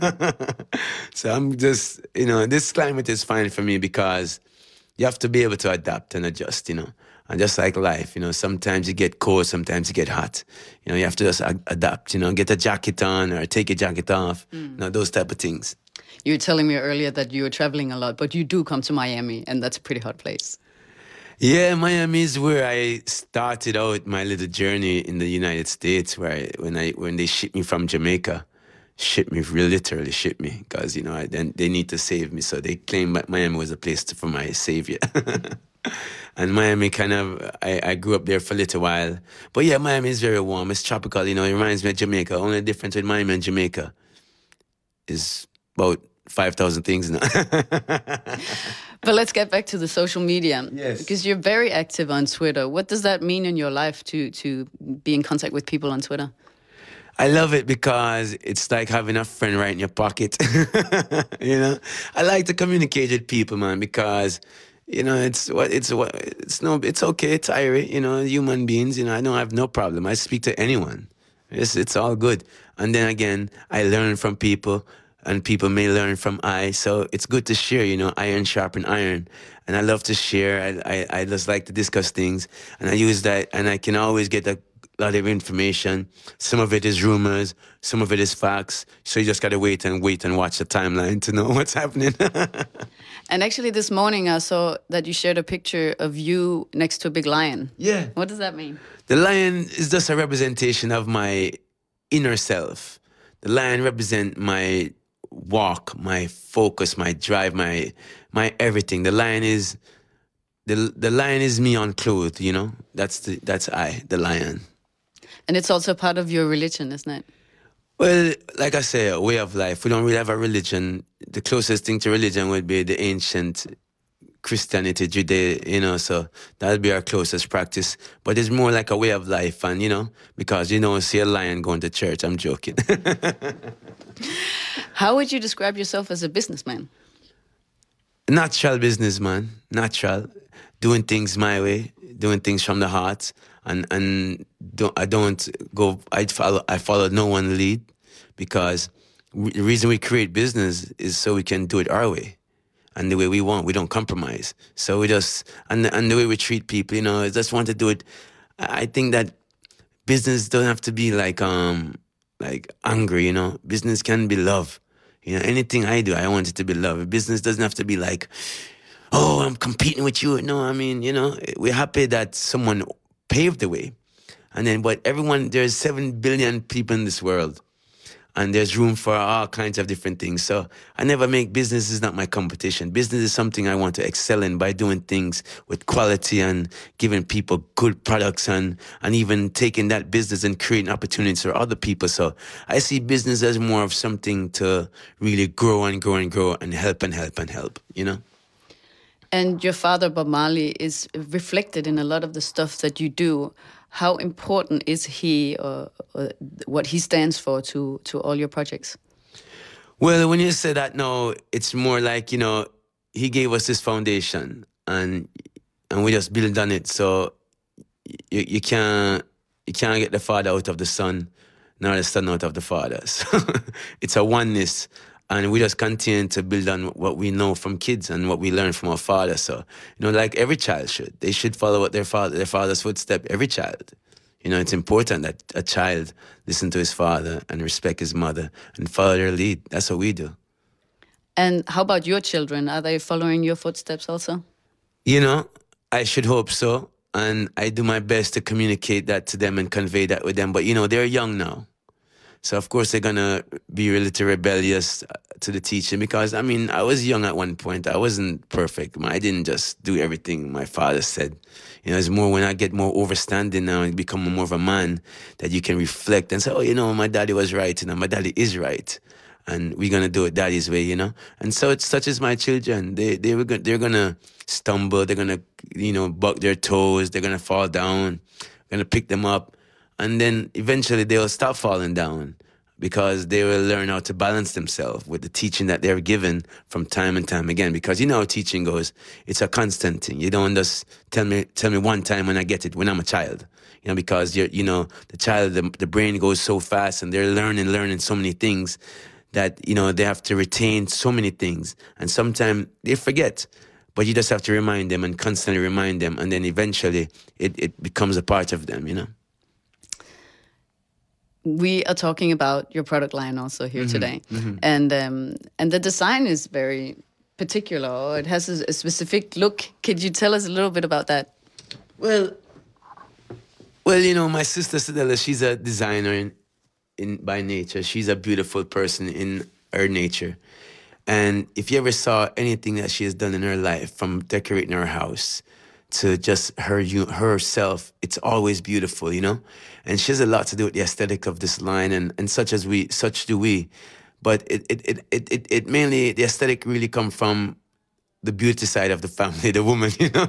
so I'm just, you know, this climate is fine for me because you have to be able to adapt and adjust, you know. And just like life, you know, sometimes you get cold, sometimes you get hot. You know, you have to just a- adapt, you know, get a jacket on or take your jacket off, mm. you know, those type of things. You were telling me earlier that you were traveling a lot, but you do come to Miami, and that's a pretty hot place. Yeah, Miami is where I started out my little journey in the United States, where I, when I when they shipped me from Jamaica, shipped me, really literally shipped me, because, you know, I, then they need to save me, so they claimed that Miami was a place to, for my savior. And Miami kind of, I, I grew up there for a little while. But yeah, Miami is very warm, it's tropical, you know, it reminds me of Jamaica. Only difference with Miami and Jamaica is about five thousand things now. But let's get back to the social media. Yes. Because you're very active on Twitter. What does that mean in your life to, to be in contact with people on Twitter? I love it because it's like having a friend right in your pocket. You know? I like to communicate with people, man, because, you know, it's what it's what it's no it's okay, it's Irie, you know, human beings, you know, I don't have no problem. I speak to anyone. It's it's all good. And then again, I learn from people. And people may learn from I, so it's good to share, you know, iron sharpen iron. And I love to share, I, I, I just like to discuss things, and I use that, and I can always get a lot of information. Some of it is rumors, some of it is facts, so you just gotta wait and wait and watch the timeline to know what's happening. And actually this morning I saw that you shared a picture of you next to a big lion. Yeah. What does that mean? The lion is just a representation of my inner self. The lion represents my walk, my focus, my drive, my my everything. The lion is the the lion is me unclothed, you know. That's the that's I, the lion. And it's also part of your religion, isn't it? Well, like I say, a way of life. We don't really have a religion. The closest thing to religion would be the ancient Christianity, Judea, you know, so that would be our closest practice. But it's more like a way of life, and, you know, because you don't see a lion going to church. I'm joking. How would you describe yourself as a businessman? Natural businessman, natural, doing things my way, doing things from the heart, and and don't, I don't go. I follow. I follow no one lead, because the reason we create business is so we can do it our way, and the way we want. We don't compromise. So we just and and the way we treat people, you know, I just want to do it. I think that business don't have to be like um like angry, you know. Business can be love. You know, anything I do, I want it to be love. Business doesn't have to be like, oh, I'm competing with you. No, I mean, you know, we're happy that someone paved the way. And then, but everyone, there's seven billion people in this world. And there's room for all kinds of different things. So I never make business is not my competition. Business is something I want to excel in by doing things with quality and giving people good products, and, and even taking that business and creating opportunities for other people. So I see business as more of something to really grow and grow and grow and help and help and help, you know? And your father, Bob Marley, is reflected in a lot of the stuff that you do. How important is he, or, or what he stands for to, to all your projects? Well, when you say that now, it's more like, you know, he gave us this foundation, and and we just build on it. So you, you can't you can't get the father out of the son, nor the son out of the father. So it's a oneness, and we just continue to build on what we know from kids and what we learn from our father. So, you know, like every child should. They should follow what their father, their father's footstep, every child. You know, it's important that a child listen to his father and respect his mother and follow their lead. That's what we do. And how about your children? Are they following your footsteps also? You know, I should hope so. And I do my best to communicate that to them and convey that with them. But, you know, they're young now. So of course they're gonna be a little rebellious to the teaching, because I mean I was young at one point. I wasn't perfect. I didn't just do everything my father said. You know, it's more when I get more overstanding now and become more of a man that you can reflect and say, oh, you know, my daddy was right, you know, my daddy is right. And we're gonna do it daddy's way, you know. And so it's such as my children. They they were go- they're gonna stumble. They're gonna you know buck their toes. They're gonna fall down. We're gonna pick them up, and then eventually they will stop falling down because they will learn how to balance themselves with the teaching that they're given from time and time again. Because you know how teaching goes. It's a constant thing. You don't just tell me tell me one time when I get it when I'm a child. You know, because you're you know the child the, the brain goes so fast and they're learning learning so many things that, you know, they have to retain so many things. And sometimes they forget. But you just have to remind them and constantly remind them. And then eventually it, it becomes a part of them, you know. We are talking about your product line also here mm-hmm, today. Mm-hmm. And um, and the design is very particular. Or it has a, a specific look. Could you tell us a little bit about that? Well, well, you know, my sister Stella, she's a designer in In, by nature. She's a beautiful person in her nature. And if you ever saw anything that she has done in her life, from decorating her house to just her you, herself, it's always beautiful, you know? And she has a lot to do with the aesthetic of this line, and, and such as we, such do we. But it, it, it, it, it, it mainly, the aesthetic really comes from the beauty side of the family, the woman, you know?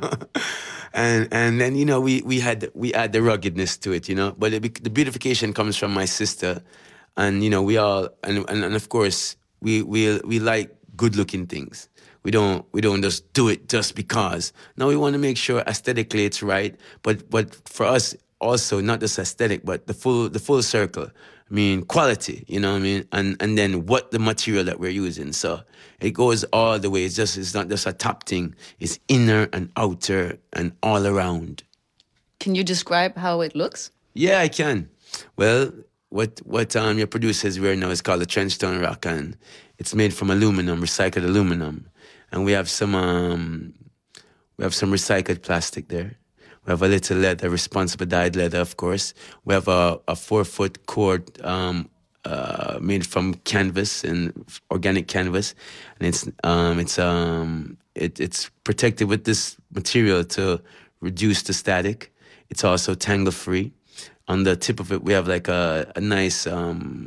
And and then, you know, we, we had we add the ruggedness to it, you know. But it, the beautification comes from my sister. And, you know, we all, and, and, and of course, we, we we like good-looking things. We don't we don't just do it just because. No, we want to make sure aesthetically it's right. But but for us, also, not just aesthetic, but the full the full circle. I mean, quality, you know what I mean? And and then what the material that we're using. So it goes all the way. It's just it's not just a top thing. It's inner and outer and all around. Can you describe how it looks? Yeah, I can. Well, what what um your producer is wearing now is called a Trenchstone Rock, and it's made from aluminum, recycled aluminum. And we have some um we have some recycled plastic there. We have a little leather, responsible dyed leather, of course. We have a, a four-foot cord um, uh, made from canvas and organic canvas, and it's um, it's um, it, it's protected with this material to reduce the static. It's also tangle-free. On the tip of it, we have like a, a nice um,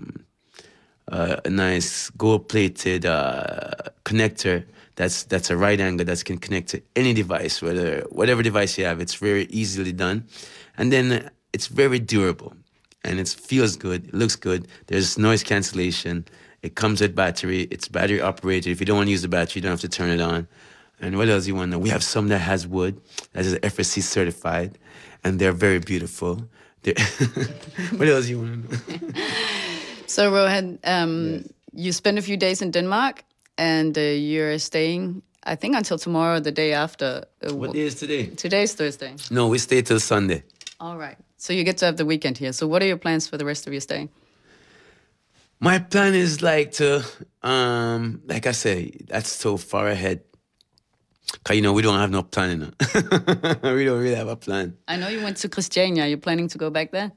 uh, a nice gold-plated uh, connector. That's that's a right angle that can connect to any device, whether whatever device you have. It's very easily done, and then it's very durable, and it feels good. It looks good. There's noise cancellation. It comes with battery. It's battery operated. If you don't want to use the battery, you don't have to turn it on. And what else you want to know? We have some that has wood, that is F S C certified, and they're very beautiful. They're what else you want to know? So Rohan, um, yes. You spent a few days in Denmark. And uh, you're staying, I think, until tomorrow, the day after. Uh, what day is today? Today's Thursday. No, we stay till Sunday. All right. So you get to have the weekend here. So what are your plans for the rest of your stay? My plan is like to, um, like I say, that's so far ahead. Because, you know, we don't have no plan. You know? We don't really have a plan. I know you went to Christiania. You're planning to go back there?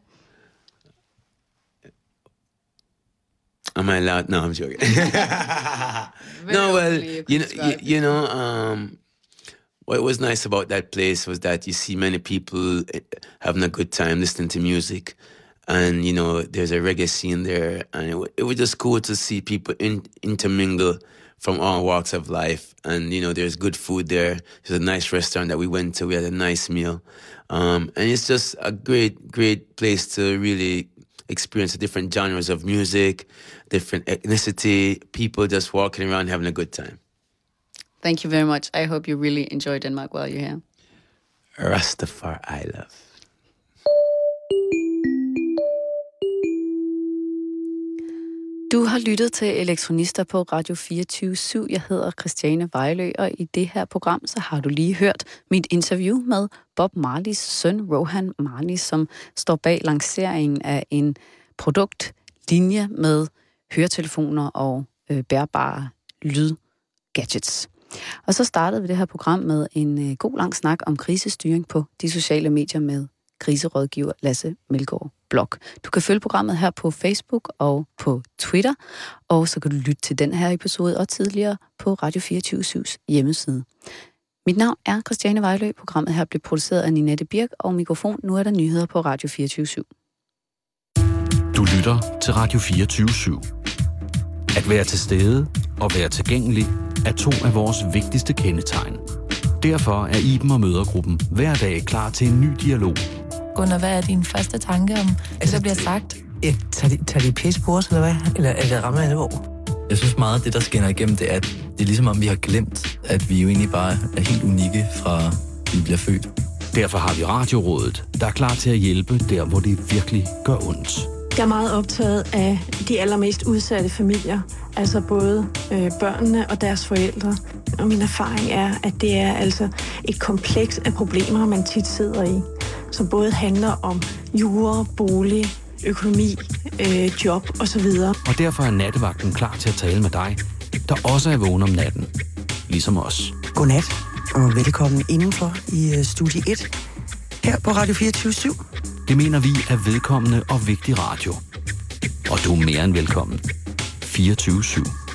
Am I allowed? No, I'm joking. No, well, you, you know, you, you know, um, what was nice about that place was that you see many people having a good time listening to music, and you know, there's a reggae scene there, and it, it was just cool to see people in, intermingle from all walks of life. And you know, there's good food there. There's a nice restaurant that we went to. We had a nice meal, um, and it's just a great, great place to really experience the different genres of music, different ethnicity, people just walking around having a good time. Thank you very much. I hope you really enjoy Denmark while you're here. Rastafari, I love. Du har lyttet til Elektronister på Radio fireogtyve syv. Jeg hedder Christiane Vejlø, og i det her program så har du lige hørt mit interview med Bob Marleys søn, Rohan Marley, som står bag lanceringen af en produktlinje med høretelefoner og øh, bærbare lydgadgets. Og så startede vi det her program med en øh, god lang snak om krisestyring på de sociale medier med kriserådgiver Lasse Melgaard Blok. Du kan følge programmet her på Facebook og på Twitter, og så kan du lytte til den her episode og tidligere på Radio fireogtyve syvs hjemmeside. Mit navn er Christiane Vejlø. Programmet her blev produceret af Ninette Birk, og mikrofon. Nu er der nyheder på Radio fireogtyve syv. Du lytter til Radio fireogtyve syv. At være til stede og være tilgængelig er to af vores vigtigste kendetegn. Derfor er Iben og Mødergruppen hver dag klar til en ny dialog. Gunnar, hvad er din første tanke om det, der bliver sagt? Ja, tager de, tager de pisse på os, eller hvad? Eller er det rammer alvor? Jeg synes meget, at det, der skinner igennem, det er, at det er ligesom om, vi har glemt, at vi jo egentlig bare er helt unikke fra, vi bliver født. Derfor har vi Radiorådet, der er klar til at hjælpe der, hvor det virkelig gør ondt. Jeg er meget optaget af de allermest udsatte familier, altså både øh, børnene og deres forældre. Og min erfaring er, at det er altså et kompleks af problemer, man tit sidder i, som både handler om jura, bolig, økonomi, øh, job osv. Og derfor er nattevagten klar til at tale med dig, der også er vågen om natten, ligesom os. Godnat, og velkommen indenfor i uh, Studie et, her på Radio fireogtyve syv. Det mener vi er vedkommende og vigtig radio. Og du er mere end velkommen. fireogtyve syv.